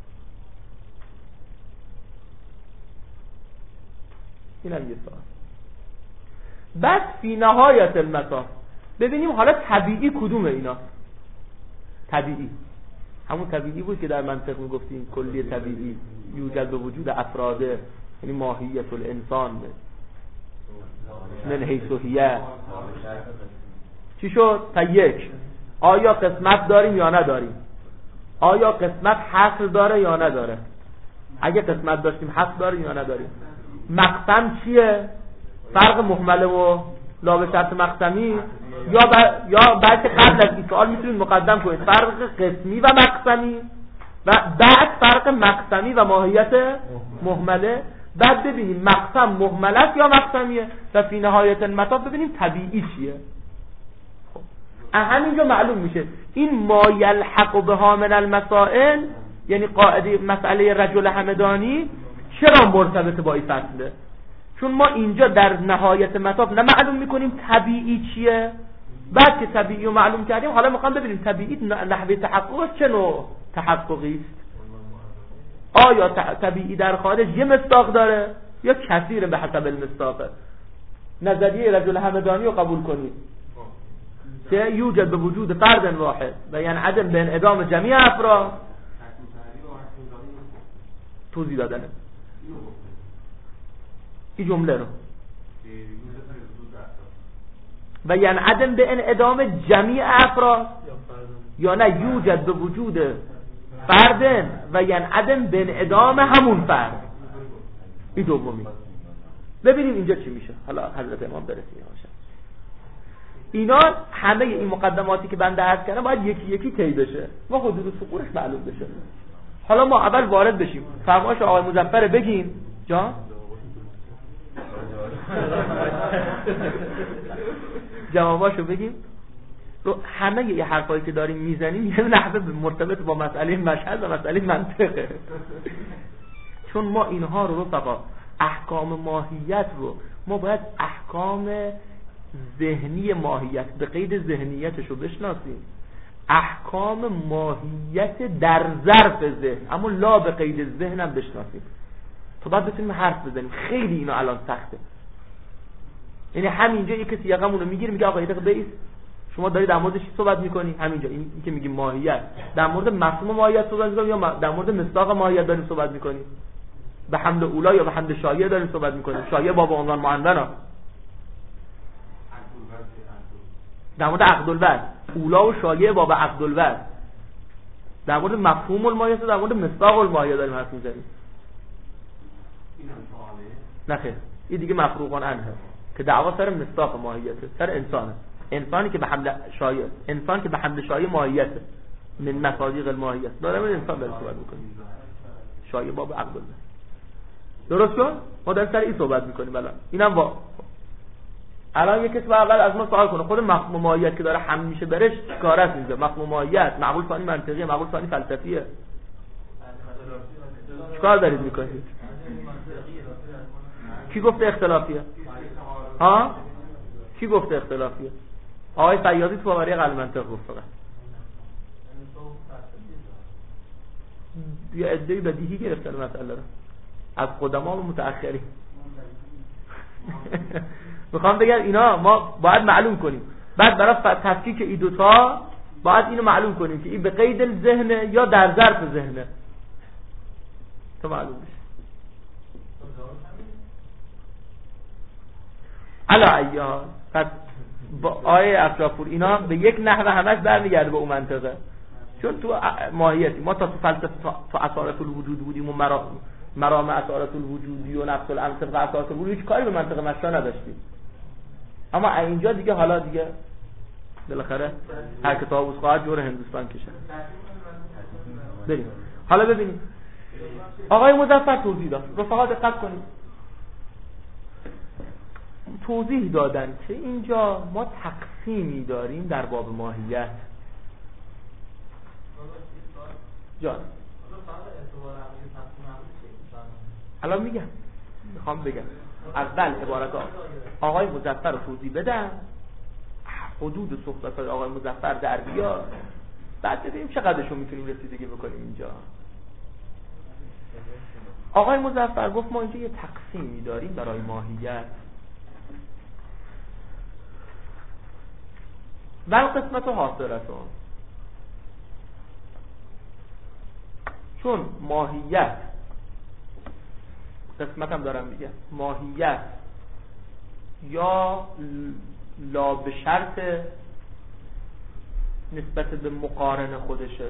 اینم یه سوال. بعد فی نهایت المطاف ببینیم حالا طبیعی کدومه اینا. طبیعی همون طبیعی بود که در منطق میگفتیم کلی طبیعی یوجد به وجود افراده، یعنی ماهیت الانسان من حیث هیه. چی شد؟ تا یک، آیا قسمت داریم یا نداریم؟ آیا قسمت حصر داره یا نداره؟ اگه قسمت داشتیم حصر داریم یا نداریم؟ مقسم چیه؟ فرق محمله و لا به شرط مقسمی یا ب... یا بلکه قبل از این سوال میتونید مقدم کنید فرق قسمی و مقسمی و بعد فرق مقسمی و ماهیت محمله. بعد ببینیم مقسم محمله است یا مقسمیه و فی نهایت المطاف ببینیم طبیعی چیه. خب همینجا معلوم میشه این ما یلحق بها من المسائل، یعنی قاعده مسئله رجل همدانی چرا مرتبط با این فصله؟ چون ما اینجا در نهایت مطاف نه معلوم میکنیم طبیعی چیه، بعد که طبیعی رو معلوم کردیم حالا میخوام ببینیم طبیعی نحوه تحققش چه نوع تحققی است. آیا طبیعی در خارج یه مصداق داره یا کثیر به حسب المصداقه؟ نظریه رجل همدانی رو قبول کنید که یوجد به وجود فرد واحد و یعنی عدم به انعدام جمیع افراد توضیح دادنه این جمله رو و یعنی عدم به انعدام جمیع افراد یا نه یوجد به وجود فرد و یعنی عدم به انعدام همون فرد. این دومی. ببینیم اینجا چی میشه. حالا حضرت امام برسیم. اینا همه این مقدماتی که بنده عرض کردم باید یکی یکی طی بشه و حدود سقوطش معلوم بشه. حالا ما اول وارد بشیم. فرمایش آقای مظفر بگیم جان جواباشو بگیم. رو همه یه حرفایی که داریم میزنیم یه نحوه مرتبط با مسئله مشهد و مسئله منطقه. چون ما اینها رو رفقا احکام ماهیت رو ما باید احکام ذهنی ماهیت به قید ذهنیتش رو بشناسیم، احکام ماهیت در ظرف ذهن اما لا به قید ذهن هم بشناسیم تا بعد بتونیم حرف بزنیم. خیلی اینو الان سخته. یعنی همینجا یک کسی یقمون رو میگیره میگه آقا یه دقیقه بیس، شما داری در موردش صحبت میکنی. همینجا این, این که میگیم ماهیت در مورد مفهوم ماهیت صحبت میکنی یا در مورد مصداق ماهیت داریم صحبت میکنی؟ به حمل اولا یا به حمل شایع داریم صحبت میکنیم؟ شایع باب عنوان معنونا در مورد عقد الوضع، اولا و شایع باب عقد الوضع، در مورد مفهوم الماهیت در مورد مصداق الماهیت داریم حرف میزنیم. نه خیر، این دیگه مفروغان عنه که دعوا سر مصداق ماهیته، سر انسانه. انسانی که به حمل شایع، انسان که به حمل شایع ماهیته من مصادیق الماهیت دارم این انسان داره صحبت میکنیم. شایع باب عقد الوضع درست شد؟ ما در سر این صحبت میکنیم. الان اینم وا الان یک کسی اول از ما سوال کنه خود مفهوم ماهیت که داره حمل میشه برش چیکار است اینجا؟ مفهوم ماهیت معقول ثانی منطقیه، معقول ثانی فلسفیه، چیکار دارید میکنید؟ کی گفته اختلافیه؟ ها؟ کی گفته اختلافیه؟ آقای فیاضی تو باوری قلب منطق گفت فقط. یه عده‌ای بدیهی گرفتن مسئله رو از قدما و متأخرین. میخوام بگم اینا ما باید معلوم کنیم. بعد برای تفکیک این دوتا باید اینو معلوم کنیم که این به قید ذهنه یا در ظرف ذهنه تا معلوم بشه. علا ایها پس با آیه افلاکپور اینا به یک نحوه همش برمیگرده به اون منطقه. چون تو ماهیتی ما تا تو فلسفه تو اثارات الوجود بودیم و مرام مرام اثارات الوجودی و نفس الامر طبق اثارات الوجود هیچ کاری به منطقه مشروع نداشتیم. اما اینجا دیگه حالا دیگه بالاخره هر که طاووس خواهد جور هندوستان کشه. بریم حالا ببینیم آقای مظفر توضیح داد. رفقا دقت کنید، توضیح دادن که اینجا ما تقسیمی داریم در باب ماهیت. جان الان میگم میخوام بگم اول عبارت آقای مظفر رو توضیح بدم، حدود صحبت آقای مظفر در بیار، بعد ببینیم چقدرشو میتونیم رسیدگی بکنیم اینجا. آقای مظفر گفت ما اینجا یه تقسیمی داریم برای ماهیت. ول قسمت و حاصلتون، چون ماهیت قسمت هم دارم میگه ماهیت یا لا به شرط نسبت به مقارن خودشه،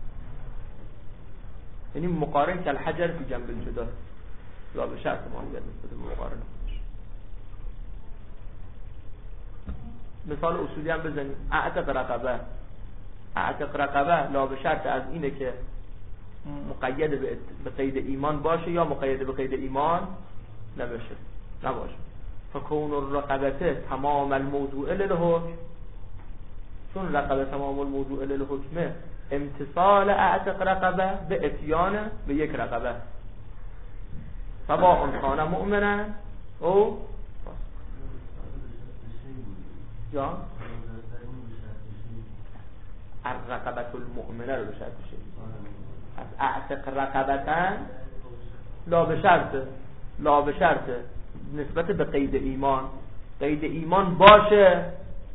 یعنی مقارن که الحجر فی جنب الجدار، لا به شرط ماهیت نسبت به مقارن خودش. مثال اصولی هم بزنیم، اعتق رقبه، اعتق رقبه لا به شرط از اینه که مقید به قید ایمان باشه یا مقید به قید ایمان نباشه نباشه فکون الرقبه تمام الموضوع للحکم، چون رقبه تمام الموضوع للحکمه امتصال اعتق رقبه به اتیان به یک رقبه، سواء کان مؤمنا او یا الرقبه المؤمنه رو به شرط بشه از اعتق رقبتن لا به شرط لا به شرط نسبت به قید ایمان، قید ایمان باشه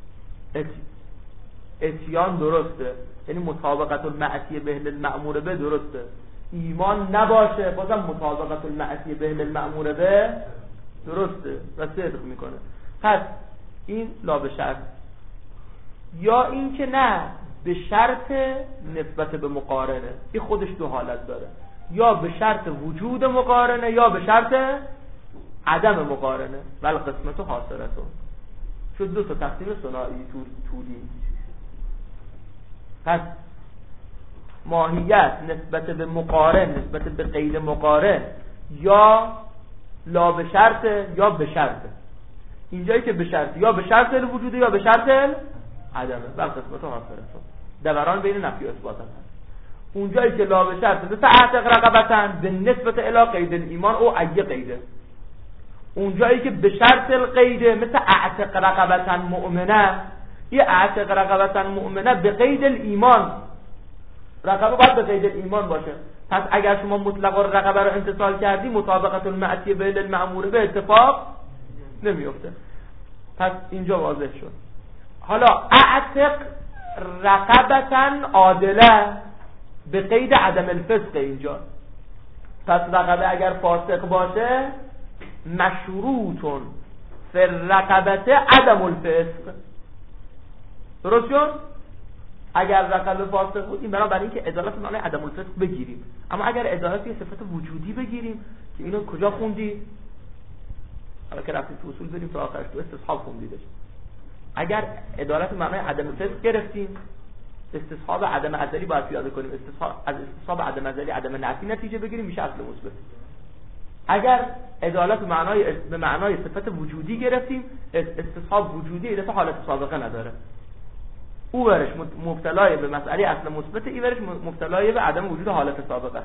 اتیان درسته، یعنی مطابقت المعصیه به المأمور به درسته، ایمان نباشه بازم مطابقت المعصیه به المأمور به درسته و صدق میکنه. پس این لا به شرط، یا این که نه به شرط نسبت به مقارنه، این خودش دو حالت داره، یا به شرط وجود مقارنه یا به شرط عدم مقارنه. ول قسمت و حاصلتون شد دو تا تقسیم ثنایی طولی. پس ماهیت نسبت به مقارن نسبت به قید مقارن یا لا به شرط یا به شرط، اینجایی که به شرط یا به شرط وجود یا به شرط عدمه. ول قسمت و حاصلتون دوران بین نفی و اثبات هست. اونجایی که لا به شرط مثل اعتق رقبتن به نسبت الی قید الایمان او ای قیده، اونجایی که به شرط القیده مثل اعتق رقبتن مؤمنه، یه اعتق رقبتن مؤمنه به قید الایمان، رقبه باید به قید الایمان باشه. پس اگر شما مطلق رقبه رو امتصال کردی مطابقت المعصیه به المأمور به اتفاق نمیفته. پس اینجا واضح شد. حالا اعتق رقبتن عادله به قید عدم الفسق اینجا، پس رقبه اگر فاسق باشه مشروطون فی رقبت عدم الفسق، درست شد؟ اگر رقبه فاسق بود این بنابراین اینکه عدالت معنی عدم الفسق بگیریم، اما اگر عدالت یه صفت وجودی بگیریم که اینو کجا خوندی؟ حالا که رفتیم تو اصول بریم تو آخرش تو استصحاب خوندیدش. اگر عدالت معنی عدم الفسق گرفتیم استصحاب عدم ازلی باید پیاده کنیم، استصحاب از استصحاب عدم ازلی عدم نفی نتیجه بگیریم میشه اصل مثبت. اگر عدالت معنای به معنای صفت وجودی گرفتیم استصحاب وجودی ایده حالت سابقه نداره، او ورش مبتلای به مسئله اصل مثبت، این ورش مبتلای به عدم وجود حالت سابقه.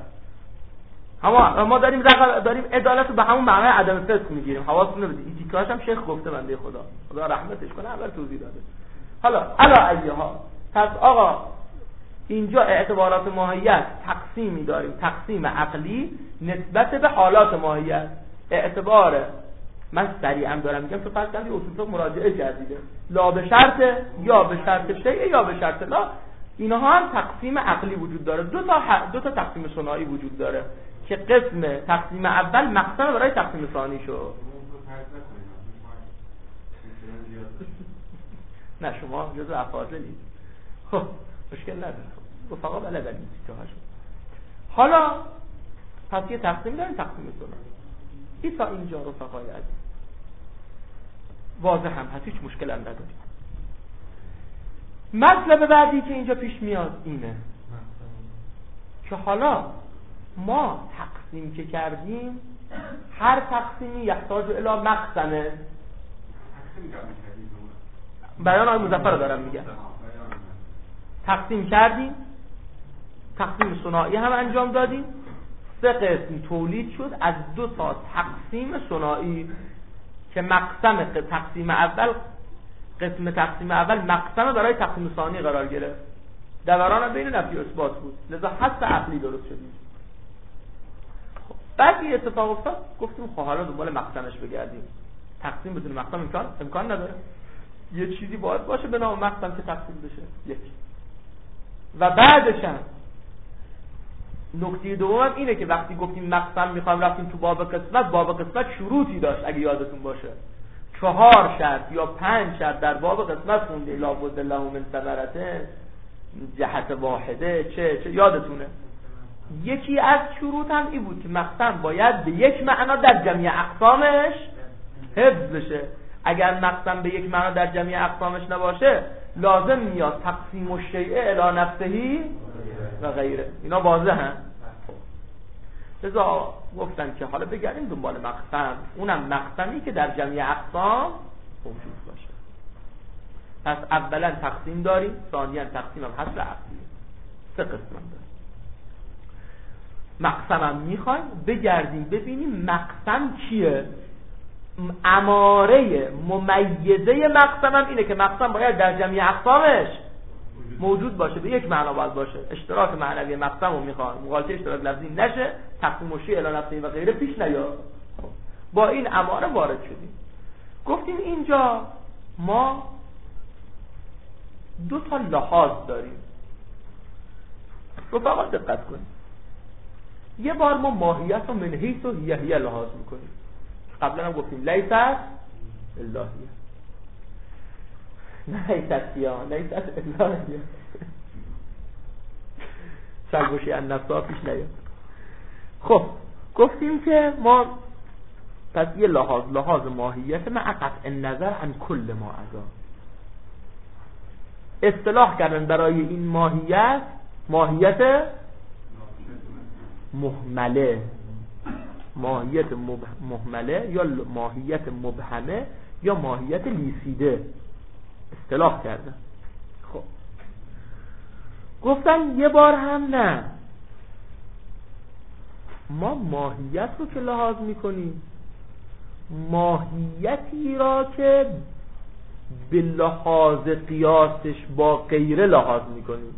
اما ما داریم رقم داریم عدالت به همون معنای عدم فسق میگیریم. حواستون بدید این تیکاش هم شیخ گفته بنده خدا خدا رحمتش کنه اول توضیح داده. حالا الا ایها، پس آقا اینجا اعتبارات ماهیت تقسیمی داریم، تقسیم عقلی نسبت به حالات ماهیت. اعتبار من سریعا دارم میگم تو فرض کنید اصول مراجعه کردید، لا به شرط یا به شرط شیء یا به شرط لا، اینها هم تقسیم عقلی وجود داره. دو تا ح... دو تا تقسیم ثنایی وجود داره که قسم تقسیم اول مقسم برای تقسیم ثانی شد. نه شما جزء افاضلید، خب مشکل نداره، رفقا بلد این چیزهاشون. حالا پس یه تقسیم داریم، تقسیم ثنایی. این تا اینجا رفقای عزیز واضح هم هست، هیچ مشکل هم نداریم. مطلب بعدی که اینجا پیش میاد اینه که حالا ما تقسیم که کردیم هر تقسیمی یحتاج الی مقسمه. بیان آقای مظفر رو دارم میگم. تقسیم کردیم، تقسیم ثنایی هم انجام دادیم، سه قسم تولید شد از دو تا تقسیم ثنایی که مقسم تقسیم اول قسم تقسیم اول مقسم برای تقسیم ثانی قرار گرفت. دوران بین نفی و اثبات بود، لذا حس عقلی درست شد. خب بعد یه اتفاق افتاد، گفتیم خب حالا دنبال مقسمش بگردیم. تقسیم بدون مقسم امکان امکان نداره. یه چیزی باید باشه به نام مقسم که تقسیم بشه. یک و بعدش هم نکته دوم اینه که وقتی گفتیم مقسم میخوایم رفتیم تو باب قسمت، باب قسمت شروطی داشت اگه یادتون باشه. چهار شرط یا پنج شرط در باب قسمت خونده، لا بد له من ثمرته، جهت واحده، چه چه یادتونه. یکی از شروط هم این بود که مقسم باید به یک معنا در جمعی اقسامش حفظ بشه. اگر مقسم به یک معنا در جمعی اقسامش نباشه لازم میاد تقسیم الشیء الی نفسه و غیره. اینا واضحه. لذا گفتن که حالا بگردیم دنبال مقسم، اونم مقسمی که در جمعی اقسام موجود باشه. پس اولا تقسیم داریم، ثانیا تقسیم هم حصر عقلی، سه قسم داریم. مقسم هم میخوایم بگردیم ببینیم مقسم چیه. اماره ممیزه مقسم هم اینه که مقسم باید در جمعی اقسامش موجود باشه، به یک معنا باید باشه. اشتراک معنوی مقسم رو میخوان، مغالطه اشتراک لفظی نشه، تقسیم الشیء الی نفسه و غیره پیش نیاد. با این اماره وارد شدیم. گفتیم اینجا ما دو تا لحاظ داریم. رفقا دقت کنیم. یه بار ما ماهیت و من حیث و هیه هیه لحاظ میکنیم. قبلا هم گفتیم لیست الهیه، نه لیست یا لیست الهیه. سلبوشی النفسا پیش نیاد. خب گفتیم که ما پس یه لحاظ لحاظ ماهیت مع قطع النظر عن کل ما عدا. اصطلاح کردن برای این ماهیت ماهیت مهمله، ماهیت مهمله یا ماهیت مبهمه یا ماهیت لیسیده اصطلاح کردن. خب گفتن یه بار هم نه، ما ماهیت رو که لحاظ میکنیم ماهیتی را که به لحاظ قیاسش با غیره لحاظ میکنیم.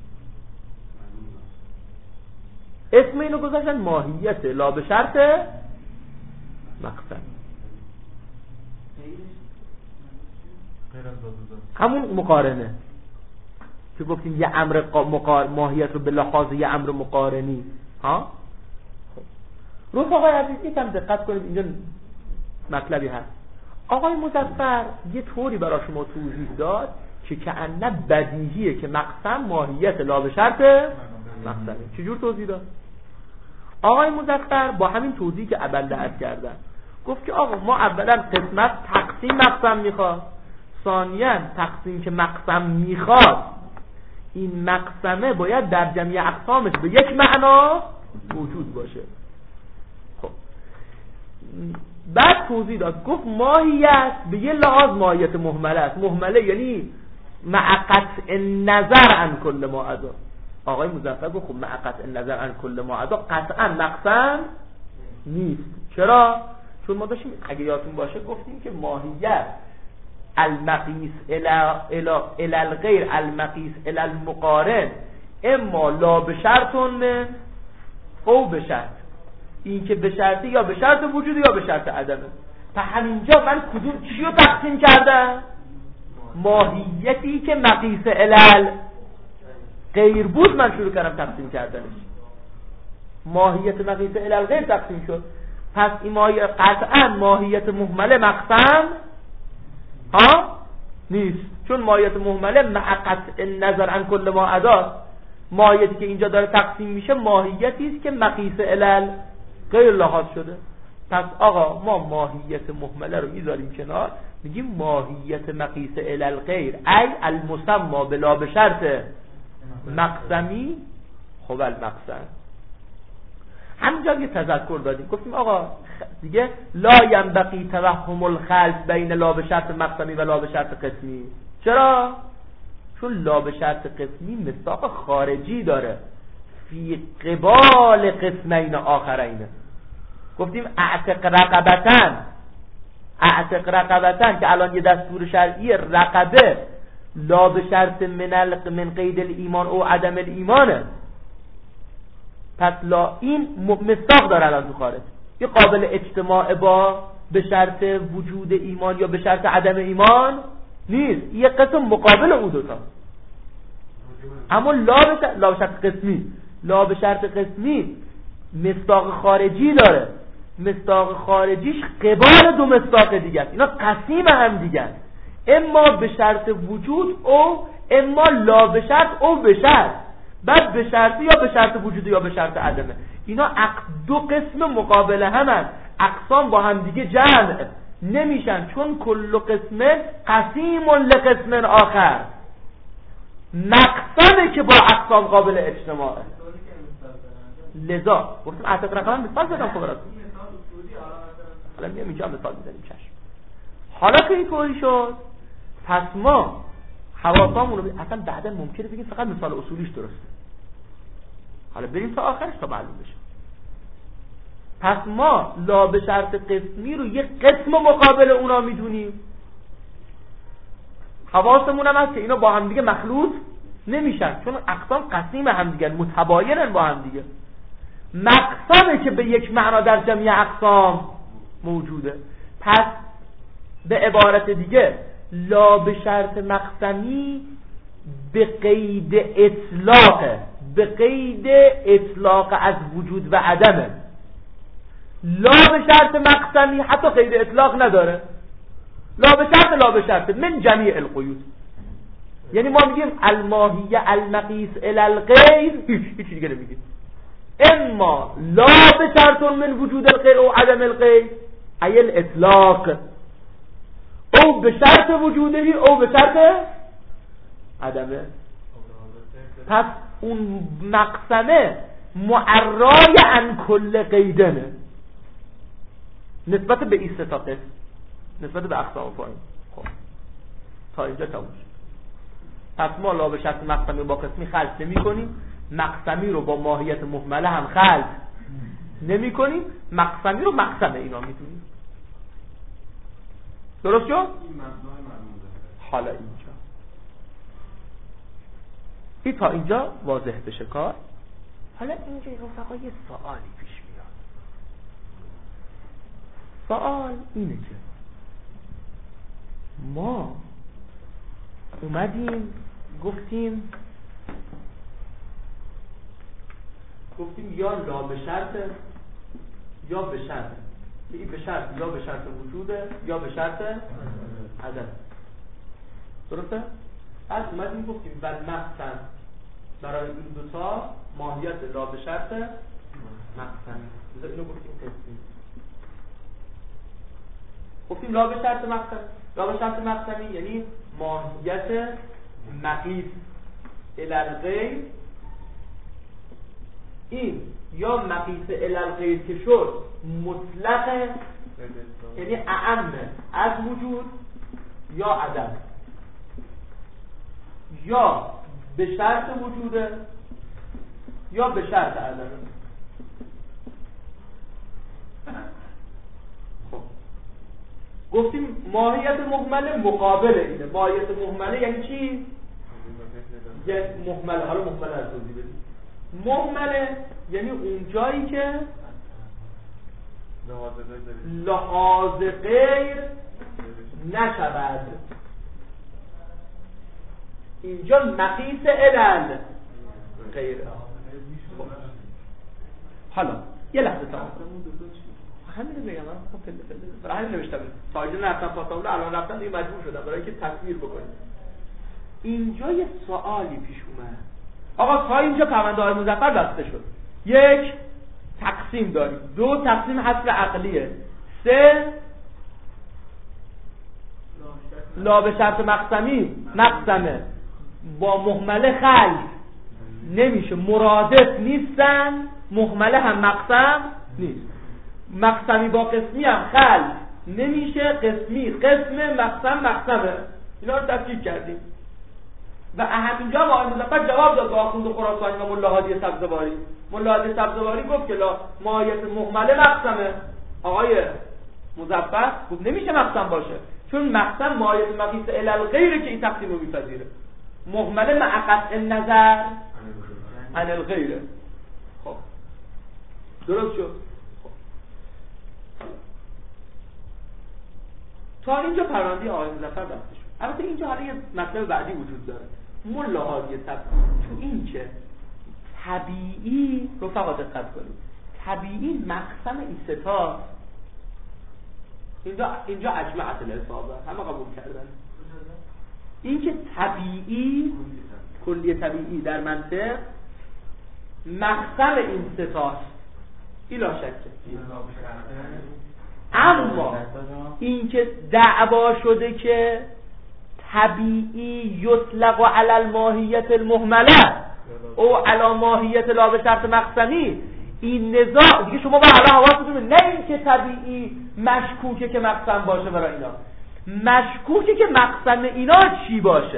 اسم اینو گذاشتن ماهیت لا به شرط مقصد، همون مقارنه که گفتیم یه امر مقار... ماهیت رو به لحاظ یه امر مقارنی. ها رفقای عزیز یکم دقت کنید، اینجا مطلبی هست. آقای مظفر یه طوری برای شما توضیح داد که کأنه بدیهیه که مقسم ماهیت لا به شرط مقسمه. چجور توضیح داد؟ آقای مظفر با همین توضیحی که ابنده عرض کردن گفت که آقا ما اولا قسمت تقسیم مقسم میخواد، ثانیاً تقسیم که مقسم میخواد این مقسمه باید در جمعی اقسامش به یک معنا موجود باشه. خب بعد توضیح داد گفت ماهیت به یه لحاظ ماهیت مهمله است. مهمله یعنی مع قطع نظر عن کل ما عدا. آقای مظفر گفت خب مع قطع نظر عن کل ما عدا قطعا مقسم نیست. چرا؟ چون ما داشتیم اگه یادتون باشه گفتیم که ماهیت المقیس الی الغیر المقیس الی المقارن اما لا به شرطون او به شرط، این که به شرطی یا به شرط وجودی یا به شرط عدمه. تا همینجا من کدوم چی رو تقسیم کردم؟ ماهیتی که مقیس الی غیر بود من شروع کردم تقسیم کردنش. ماهیت مقیس الی الغیر تقسیم شد. پس این ماهیت قطعا ماهیت مهمله مقسم ها نیست، چون ماهیت مهمله مع قطع نظر عن کل ما عدا. ماهیتی که اینجا داره تقسیم میشه ماهیتی است که مقیس الی غیر لحاظ شده. پس آقا ما ماهیت مهمله رو میذاریم کنار، میگیم ماهیت مقیس الی الغیر ای المسمى بلا به شرط مقسمی خب المقسم. همینجا یه تذکر دادیم گفتیم آقا دیگه لا ینبغی توهم الخلط بین لا به شرط مقسمی و لا به شرط قسمی. چرا؟ چون لا به شرط قسمی مصداق خارجی داره. فی قبال قسمین آخرین. گفتیم اعتق رقبتن، اعتق رقبتن که الان یه دستور شرعی، رقبه لا به شرط من, من قید الایمان او عدم الایمانه. پس لا این مصداق داره الان تو خارج، یه قابل اجتماع با به شرط وجود ایمان یا به شرط عدم ایمان نیست، یه قسم مقابل اون دوتا. اما لا به شرط, لا به شرط قسمی، لا به شرط قسمی مصداق خارجی داره، مصداق خارجیش قبال دو مصداق دیگه است، اینا قسیم هم دیگه است، اما به شرط وجود او اما لا به شرط او به شرط، بعد به شرطی یا به شرط وجود یا به شرط عدمه. اینا دو قسم مقابل هم هست، اقسام با هم دیگه جمع نمیشن، چون کل قسم قسیم لقسم آخر، مقسمه که با اقسام قابل اجتماعه. لذا گفتم اعتق رقم مثال زدم خبرات، حالا میام اینجا مثال میزنیم چشم. حالا که اینطوری شد، پس ما حواسامون رو اصلا بعدا ممکنه بگیم فقط مثال اصولیش درسته، حالا بریم تا آخرش تا معلوم بشه. پس ما لا به شرط قسمی رو یک قسم مقابل اونا میدونیم، حواسمون هم هست که اینا با هم دیگه مخلوط نمیشن، چون اقسام قسیم هم دیگه، متباینن با هم دیگه. مقسمه که به یک معنا در جمعی اقسام موجوده. پس به عبارت دیگه لا به شرط مقسمی به قید اطلاق، به قید اطلاق از وجود و عدمه. لا به شرط مقسمی حتی قید اطلاق نداره، لا به شرط لا به شرط من جمیع القیود. یعنی ما میگیم الماهیه المقیس الالغیر، هیچ دیگه نمیگیم. اما لا به شرط من وجود الغیر او عدم الغیر ای الاطلاق، او به شرط وجودهی او به شرط عدمه. پس اون مقسمه معرای عن کل قیدنه نسبت به این سه تا قسم، نسبت به اقسام پایین. خب تا اینجا تموم شد. پس ما لا به شرط مقسمی با قسمی خلط نمی کنیم، مقسمی رو با ماهیت مهمله هم خلط نمی کنیم، مقسمی رو مقسمه اینا میدونیم. درست شد؟ حالا اینجا این تا اینجا واضح بشه کار. حالا اینجا رفقا یه سوالی پیش میاد. سوال اینه که ما اومدیم گفتیم گفتیم یا لا به شرط یا به شرط، این به شرط یا به شرط وجوده یا به شرط عدم. درسته؟ بعد اومدیم گفتیم ول مقسم برای این دوتا ماهیت لا به شرط مقسمی، اینو گفتیم قسمی. گفتیم لا به شرط مقسم، لا به شرط مقسمی یعنی ماهیت مقیس الالغیر، این یا مقیس الالغیر که شد مطلق یعنی اعمه از وجود یا عدم، یا به شرط وجوده یا به شرط عدم. خب گفتیم ماهیت مهمله مقابل اینه. ماهیت مهمله یعنی چی؟ یعنی مهمله، حالا مهمله از توضیح بدیم. مهمله یعنی اون جایی که لحاظ غیر نشود. اینجا مقیس علل غیر. حالا یه لحظه تا همین رو بگم، من پله پله برای همین نوشتم سایده نرفتم پاسامون الان رفتم دیگه مجبور شدم برای اینکه تصویر بکنیم. اینجا یه سوالی پیش اومد. آقا تا اینجا پرونده های مظفر بسته شد. یک، تقسیم داریم. دو، تقسیم حصر عقلیه. سه، لا به شرط مقسمی مقسمه با مهمله خلق نمیشه، مرادف نیستن. مهمله هم مقسم نیست، مقسمی با قسمی هم خلق نمیشه. قسمی قسم، مقسم مقسمه. اینا رو تفکیک کردیم. و همینجا هم آقای مظفر جواب داد به آخوند خراسانی و ملا هادی سبزواری. ملا هادی سبزواری گفت که لا ماهیت مهمله مقسمه. آقای مظفر گفت نمیشه مقسم باشه، چون مقسم ماهیت مقیس الی غیره که این تقسیم رو میپذیره. مهمله مع قطع النظر عن الغیره. خب درست شد. خب. تا اینجا پرونده آقای مظفر بسته شد. البته اینجا حالا یه مطلب بعدی وجود داره. ملا هادی سبز تو این که طبیعی رو فقط دقت کنید، طبیعی مقسم این ستا اینجا اینجا اجمعت الاصابه همه قبول کردن. این که طبیعی کلی طبیعی در منطق مقسم این ستاست این لا شکه. اما این که دعوا شده که طبیعی یطلق علی الماهیت المهمله او علی ماهیت لا به شرط مقسمی، این نزاع دیگه شما با حالا حواستون نه این که طبیعی مشکوکه که مقسم باشه برای اینا، مشکوکه که مقسم اینا چی باشه.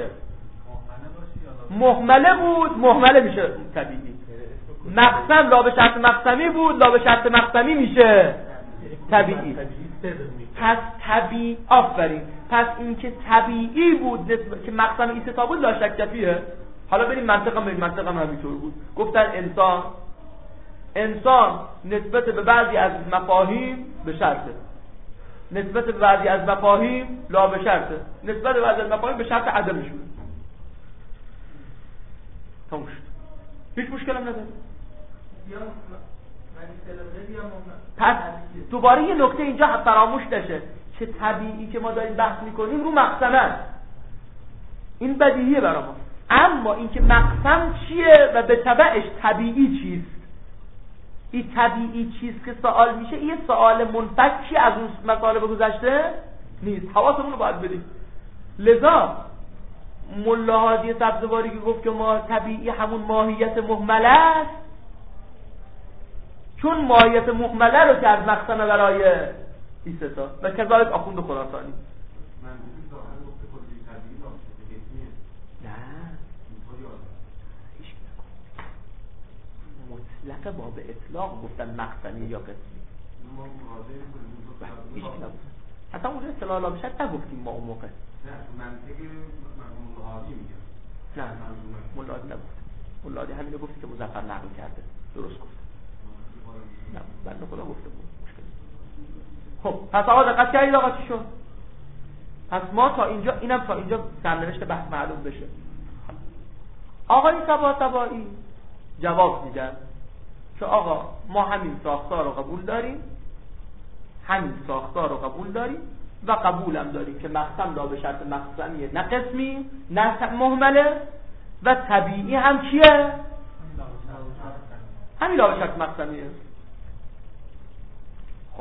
مهمله بود مهمله میشه طبیعی، مقسم لا به شرط مقسمی بود لا به شرط مقسمی میشه طبیعی. پس طبیعی آفرین پس این که طبیعی بود که مقسم این ستا بود لا شک فیه. حالا بریم منطقه بریم منطقه هم همینطور بود. گفتن انسان انسان نسبت به بعضی از مفاهیم به شرطه، نسبت به بعضی از مفاهیم لا به شرطه، نسبت به بعضی از مفاهیم به شرط عدمشون. تموم شد. هیچ مشکل هم نداره. پس دوباره یه نکته اینجا فراموش نشه که طبیعی که ما داریم بحث میکنیم رو مقسمه، این بدیهیه برای ما. اما اینکه مقسم چیه و به تبعش طبیعی چیست، این طبیعی چیست که سوال میشه، این یه سوال منفکی از اون مسائل گذشته نیست. حواسمون رو باید بدیم. لذا ملا هادی سبزواری که گفت که ما طبیعی همون ماهیت مهمله است، چون ماهیت مهمله رو که از مقسم برای ایستا و کذالک آخوند خراسانی. مطلق باب اطلاق گفتن مقسمی یا قسمی. هیچ کی نگفت. اصلا اونجا اصطلاح لا بشد نگفتیم ما اون موقع. نه منطقی ملحادی میگم. نه ملحادی نگفت. ملحادی همین رو گفتی که مظفر نقل کرده. درست گفت. نه بنده خدا گفته بود. خب پس آقا دقت کردید آقا چی شد؟ پس ما تا اینجا اینم تا اینجا سرنوشت بحث معلوم بشه. آقای صبا صبایی جواب میدن که آقا ما همین ساختار رو قبول داریم، همین ساختار رو قبول داریم و قبولم داریم که مقسم لا به شرط مقسمیه نه قسمی نه مهمله و طبیعی هم چیه؟ همین لا به شرط مقسمیه. خب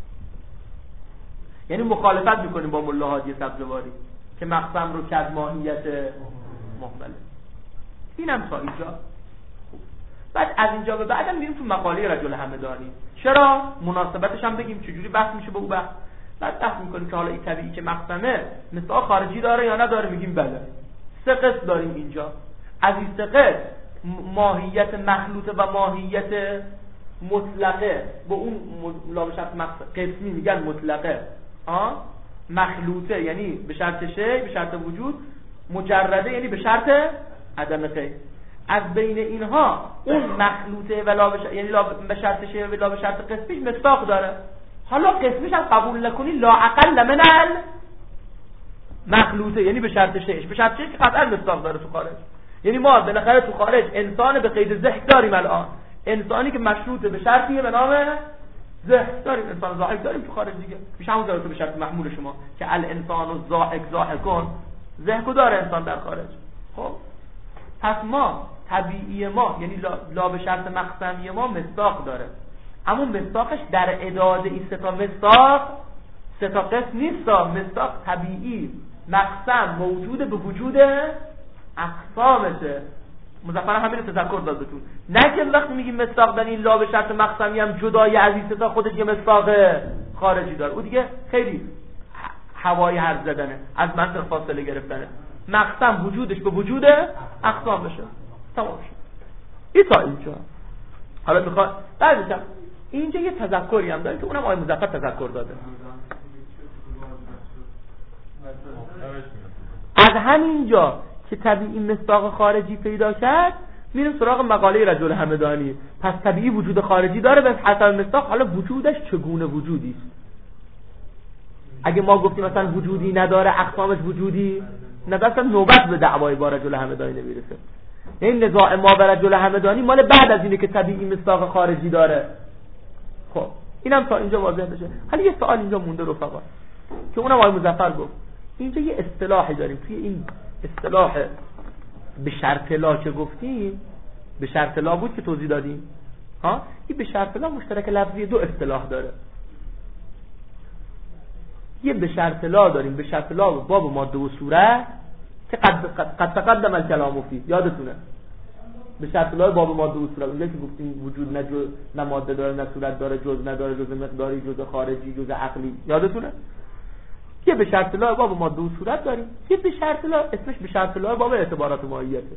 یعنی مخالفت میکنیم با ملا هادی سبزواری که مقسم رو که از ماهیت مهمله. اینم تا اینجا. بعد از اینجا به بعدم میریم تو مقاله رجل همدانی. چرا؟ مناسبتش هم بگیم چجوری بحث میشه به اون بحث. بعد بحث میکنیم که حالا این طبیعی که مقسمه مثلا خارجی داره یا نداره، میگیم بله. سه قسم داریم اینجا. از این سه قسم ماهیت مخلوطه و ماهیت مطلقه با اون لا به شرط قسمی میگن مطلقه. آه مخلوطه یعنی به شرط شی به شرط وجود، مجرده یعنی به شرط عدم قید. از بین اینها اون مخلوطه ولا بش... یعنی لا به شرط شی و لا به شرط قسمی مصداق داره. حالا قسمیش هم قبول نکنی لا اقل من ال مخلوطه یعنی به شرط شیش به شرط شیش قطعا مصداق داره تو خارج. یعنی ما بالاخره تو خارج انسان به قید ذهن داریم الان، انسانی که مشروطه به شرطیه به نام ذهن داریم، انسان ذاهق داریم تو خارج دیگه. میشه همون ذات به شرط محمول شما که الانسان الذاهق ذاهقون ذهن داره انسان در خارج. خب پس ما طبیعی ما یعنی لا, لا به شرط مقسمی ما مصداق داره، اما مصداقش در اعداد این سه تا مصداق سه تا قسم نیست. مصداق طبیعی مقسم موجود به وجود اقسامشه. مظفر همین رو تذکر داد بهتون، نه که وقتی میگیم مصداق دارین لا به شرط مقسمی هم جدای از این سه تا خودش یه مصداق خارجی داره، او دیگه خیلی هوای حرف زدنه، از منطق فاصله گرفتنه. مقسم وجودش به وجود اقسام بشه. تمام شد. این تا اینجا. حالا میخواد بعدش اینجا یه تذکری هم داره که اونم آقای مظفر تذکر داده. از همینجا که طبیعی مصداق خارجی پیدا کرد میریم سراغ مقاله رجل همدانی. پس طبیعی وجود خارجی داره به حسب مصداق. حالا وجودش چگونه وجودی است؟ اگه ما گفتیم مثلا وجودی نداره اقسامش وجودی نداره، اصلا نوبت به دعوای با رجل همدانی نمیرسه. این نزاع ما و رجل همدانی مال بعد از اینه که طبیعی مصداق خارجی داره. خب اینم تا اینجا واضح بشه. حالا یه سوال اینجا مونده رفقا که اونم آقای مظفر گفت. اینجا یه اصطلاحی داریم توی این اصطلاح به شرط لا که گفتیم، به شرط لا بود که توضیح دادیم ها، این به شرط لا مشترک لفظی دو اصطلاح داره. یه به شرط لا داریم، به شرط لا باب ماده و صورت که قد قد تقدم الکلام فيه، یادتونه به شرط لا باب ماده و صورت اونجا که گفتیم وجود نه جو نه ماده داره نه صورت داره، جز نداره، جز مقداری، جز خارجی، جز عقلی، یادتونه؟ یه به شرط لا باب ماده و صورت داریم، یه به شرط لا اسمش به شرط لا باب اعتبارات ماهیته.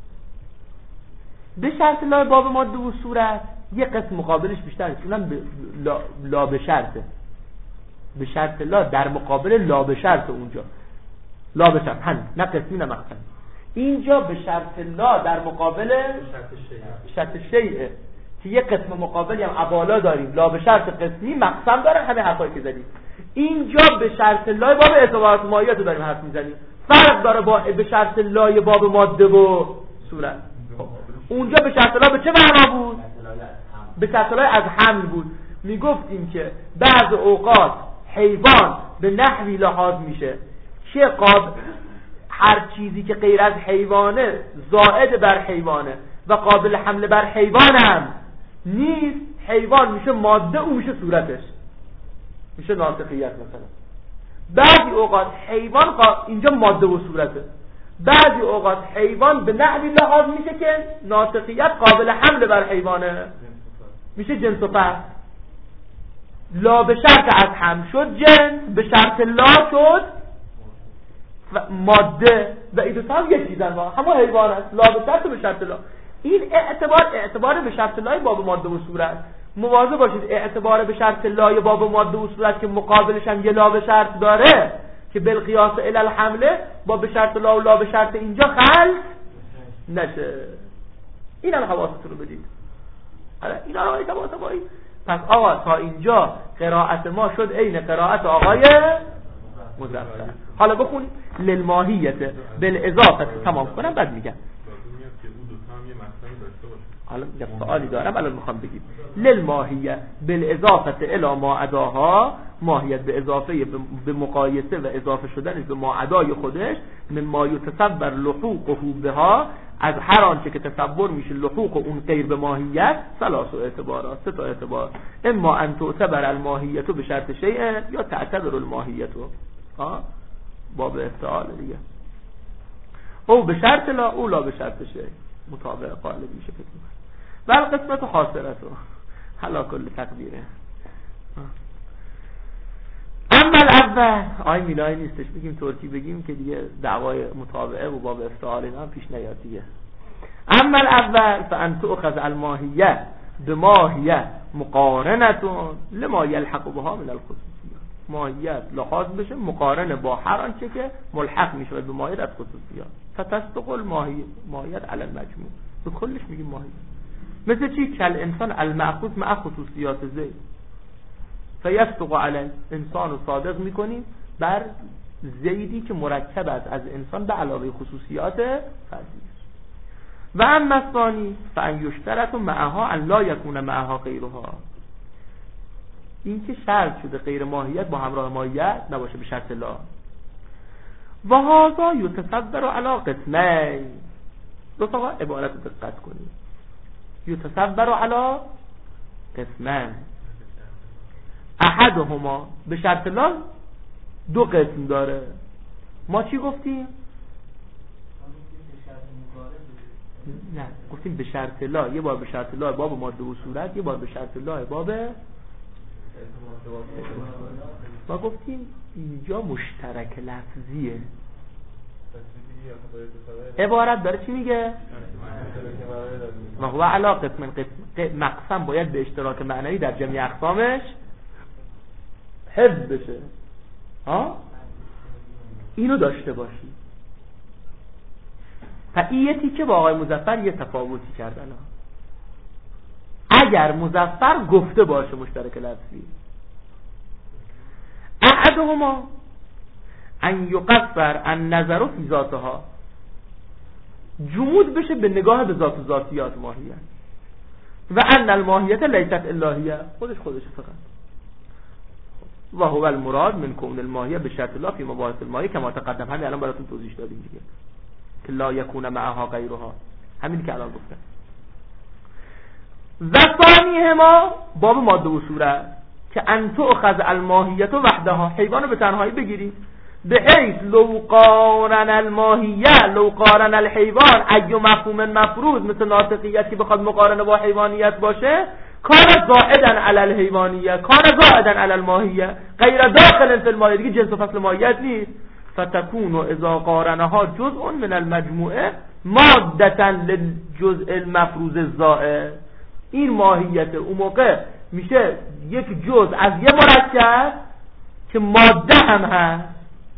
به شرط لا باب ماده و صورت یه قسم مقابلش بیشتره، اونم لا, لا به شرطه. به شرط لا در مقابل لا به شرط اونجا. لا به شرط همین، نه قسمی نه مقسمی. اینجا به شرط لا در مقابل شرط شیعه که یه قسم مقابلی هم ابالا داریم، لا به شرط قسمی مقسم داره، همه حرفایی که زدیم. اینجا به شرط لای باب اعتبارات ماهیت رو داریم حرف میزنیم. فرق داره با به شرط لای باب ماده و صورت. اونجا به شرط لا به چه معنا بود؟ به شرط لای از حمل بود. میگفتیم که بعض اوقات حیوان به نحوی لحاظ میشه که قابل هر چیزی که غیر از حیوانه زائد بر حیوانه و قابل حمل بر حیوانم نیست، حیوان میشه ماده، او میشه صورتش، میشه ناطقیت. مثلا بعضی اوقات حیوان اینجا ماده و صورته، بعضی اوقات حیوان به نحوی لحاظ میشه که ناطقیت قابل حمل بر حیوانه، میشه جنس و فرد. لا به شرط از هم شد جنس، به شرط لا شد ماده، و این دوتا هم یک چیزن، همه حیوان هست. لا به شرط و به شرط لا. این اعتبار اعتبار به شرط لای باب ماده و صورت. مواظب باشید اعتبار به شرط لای باب ماده و صورت که مقابلش هم یه لا به شرط داره که بالقیاس الی الحمله با به شرط لا و لا به شرط اینجا خلط نشه. این هم حواستون رو بدید. آره اینا رو باید حواستون باید. پس آقا تا اینجا قرائت ما شد عین قرائت آقای مظفر. حالا بخونید للماهیت بالاضافه، تمام کنم بعد میگم. حالا یه سوالی دارم الان میخوام بگیم. للماهیه بالاضافه الی ما عداها، ماهیت به اضافه به مقایسه و اضافه شدنش به ما عدای خودش، مما یتصور لحوقه بها، از هر آنچه که تصور میشه لحوق اون غیر به ماهیت، ثلاث اعتبارات، سه تا اعتبار. اما ان تعتبر الماهیت به شرط شیء یا تعتبر الماهیت ها باب افتعال دیگه، او به شرط لا او لا به شرط شیء، مطابق قالب میشه فکر می‌کنم. ولی قسمت خاصرته حالا کل تقدیره. اما الاول آی میلای نیستش، بگیم ترکی بگیم که دیگه دعوای مطابقه و باب افتعال اینا هم پیش نیاد دیگه. اما الاول فان تؤخذ الماهیه بماهیه مقارنتون لما یلحق بها من الخصوصیات، ماهیت لحاظ بشه مقارنه با هر آنچه که ملحق میشه به ماهیت از خصوصیات. فتصدق الماهیت ماهیت علی المجموع، به کلش میگیم ماهیت. مثل چی؟ کل انسان المأخوذ مع خصوصیات زید، فیصدق علی انسان رو صادق میکنیم بر زیدی که مرکب است از انسان به علاوه خصوصیات فردی. و اما الثانی فان یشترط معها ان لا یکون معها غیرها، این که شرط شده غیر ماهیت با همراه ماهیت نباشه به شرط لا. و هذا یتصور علی قسمین، دو تا عبارت رو دقت کنید. یتصور علی قسمین، احدهما به شرط لا دو قسم داره. ما چی گفتیم؟ نه گفتیم به شرط لا، یه بار به شرط لا باب ماده و صورت، یه بار به شرط لا باب. ما گفتیم اینجا مشترک لفظیه، عبارت داره چی میگه؟ ما هو علا قسم قسم مقسم باید به اشتراک معنوی در جمعی اقسامش حفظ بشه. ها؟ اینو داشته باشی. و این یه تیکه با آقای مظفر یه تفاوتی کردن. اگر مظفر گفته باشه مشترک لفظی، احدهما ان یقصر ان نظر فی ذاتها، جمود بشه به نگاه به ذات و ذاتیات ماهیه، و ان الماهیت لیست الهیه، خودش خودش فقط. و هو المراد من کون الماهیه به شرط لا فی مباحث الماهیه کما تقدم. همین الان براتون توضیح دادیم دیگه که لا یکون معها غیرها، همین که الان گفتم. و ثانیهما باب ماده و صورت که ان تؤخذ الماهیت وحدها، حیوان رو به تنهایی بگیری، به حیث لو قارن الماهیه لو قارن الحیوان ایو مفهوم مفروض، مثل ناطقیت که بخواد مقارنه با حیوانیت باشه، کار زائدن علی الحیوانیه کار زائدن علی الماهیه غیر داخل فی الماهیه، دیگه جنس و فصل ماهیت نیست. فتكون اذا قارنها جزء من المجموعه مادتا للجزء المفروض الزائد. این ماهیت اون موقع میشه یک جزء از یه مرکب که ماده هم هست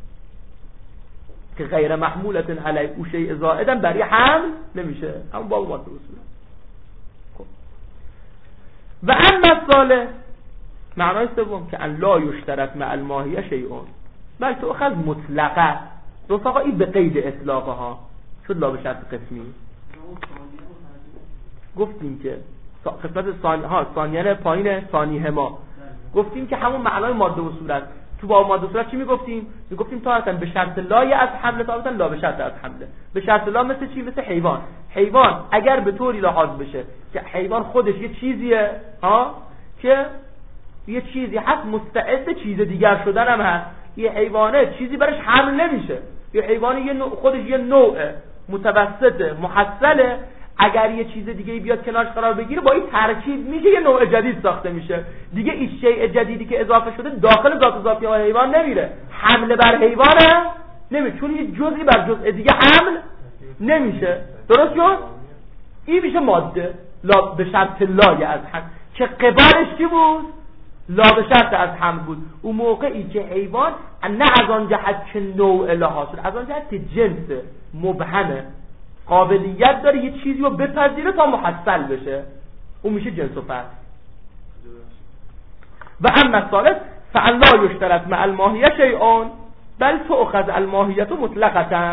که غیر محمولت علی او شیء زائدا برای حمل نمیشه، همون باب ماده اصول. خب و اما الثالث معنای سوم که ان لا یشترک مع الماهیه شیء بل تؤخذ مطلقه. رفقا این به قید اطلاقها شد لا به شرط قسمی. گفتیم که قسمت ثانی ها ثانیه پایین ثانیه ما گفتیم که همون معنای ماده و صورت. تو با ماده و صورت چی میگفتیم؟ میگفتیم تارتن به شرط لا از حمله، تارتن لا به شرط از حمله. به شرط لا مثل چی؟ مثل حیوان. حیوان اگر به طوری لحاظ بشه که حیوان خودش یه چیزیه ها که یه چیزی هست مستعد چیز دیگر شدن هم هست، یه حیوانه چیزی برش حمل نمیشه، یه حیوانی یه نوع خودش یه نوع متوسط محصله، اگر یه چیز دیگه بیاد کنارش قرار بگیره با این ترکیب میشه یه نوع جدید ساخته میشه. دیگه این شیء جدیدی که اضافه شده داخل ذات ذاتی های حیوان نمیره، حمله بر حیوان هم نمیشه، چون یه جزئی بر جزء دیگه حمل نمیشه. درست شد؟ این میشه ماده لا به شرط لای از حمل که قبالش چی بود؟ لا به شرط از حمل بود. اون موقعی که حیوان نه از آن جهت که نوع لحاظ شد، از آن جهت که جنس مبهمه، قابلیت داره یه چیزی رو بپذیره تا محصل بشه، اون میشه جنس و فرد. و اما الثالث فان لا یشترک مع الماهیه شیء بل تؤخذ الماهیه مطلقه.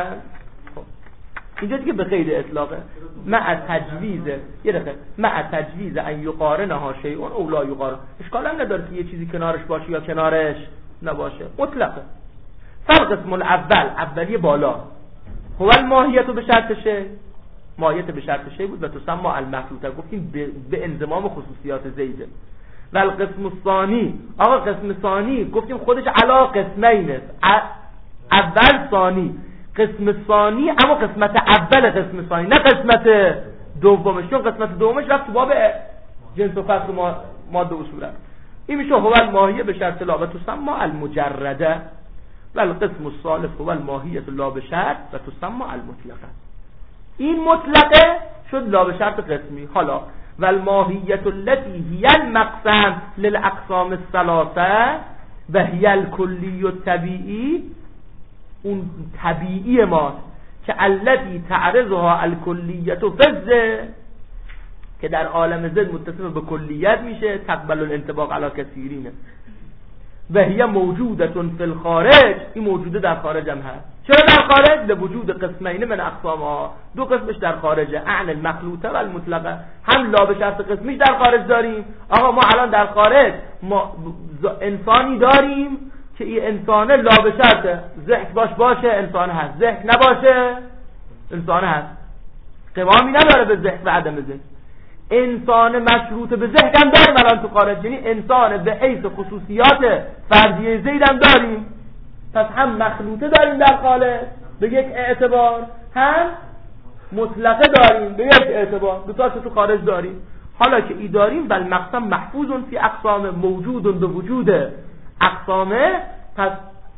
اینجا دیگه به قید اطلاقه مع تجویز یه دقیقه مع تجویز ان یقارنها شیء او لا یقارن. اشکال هم نداره که یه چیزی کنارش باشه یا کنارش نباشه، مطلقه. فالقسم الاول اولی بالا هو الماهیت به شرط شیء، ماهیت به شرط شیء بود و تسمى المخلوطه، گفتیم به انضمام خصوصیات زیده. و القسم الثانی، آقا قسم ثانی گفتیم خودش علا قسمین است، اول ثانی. قسم ثانی اما قسمت اول قسم ثانی نه قسمت دومش، چون قسمت دومش رفت تو باب جنس و فصل ماده و صورت. این میشه هو الماهیه به شرط لا و تسمى المجرده. و القسم الثالث هو الماهیه لا به شرط و تسمى المطلقه. این مطلقه شد لا به شرط قسمی. حالا و الماهیه التي هي المقسم للاقسام الثلاثه و هي الکلی الطبیعی، اون طبیعی ماست که التي تعرضها الکلیت و فزه، که در عالم ضد متصف به کلیت میشه، تقبل الانطباق علی کثیرینه. و هي موجوده فی الخارج، این موجوده در خارج هم هست. چرا در خارج؟ لوجود قسمین من اقسامها، دو قسمش در خارجه، اعن المخلوطه و المطلقه. هم لا به شرط قسمیش در خارج داریم. آقا ما الان در خارج ما انسانی داریم که این انسانه لا به شرط ضحک باش باشه انسان هست، ضحک نباشه انسان هست، قوامی نداره به ضحک و عدم ضحک. انسان مشروط به ضحک هم داریم الان تو خارج، یعنی انسان به حیث خصوصیات فردی زید هم داریم. پس هم مخلوطه داریم در خارج به یک اعتبار، هم مطلقه داریم به یک اعتبار، دو تا تو خارج داریم. حالا که ای داریم بل مقسم محفوظ فی اقسام موجود به وجود اقسامه، پس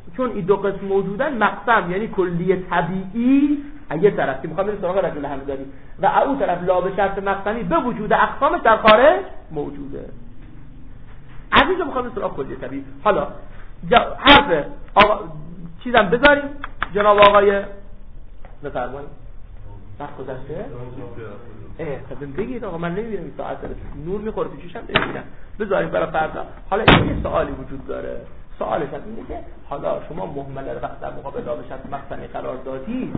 چون این دو قسم موجودن، مقسم یعنی کلیه طبیعی یه طرف که میخوام بریم سراغ رجل همدانی و اون طرف لا به شرط مقسمی به وجود اقسامش در خارج موجوده. از اینجا میخوام بریم سراغ کلیه طبیعی. حالا حرف آقا چیزم بذاریم جناب آقای بفرمایید. وقت گذشته؟ اه خب بگید آقا من نمیبینم این ساعت داره نور میخوره تو چشم نمیبینم. بذاریم برای فردا. حالا این یه سوالی وجود داره. سوالش اینه که حالا شما مهمل رو وقت در مقابل لا به شرط مقسمی قرار دادی،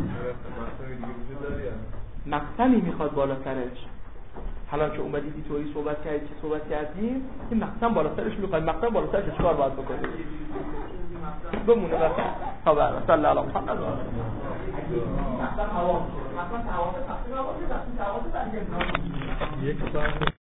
مقسمی میخواد بالاترش. حالا که اومدید اینطوری صحبت کردید چه صحبت کردیم، این مقسم بالاترش میخواد، مقسم بالاترش چیکار باید بکنید؟ بمونه بس تا بعد صلی الله علیه و محمد مقسم حواس مقسم حواس تقسیم حواس تقسیم حواس یک ساعت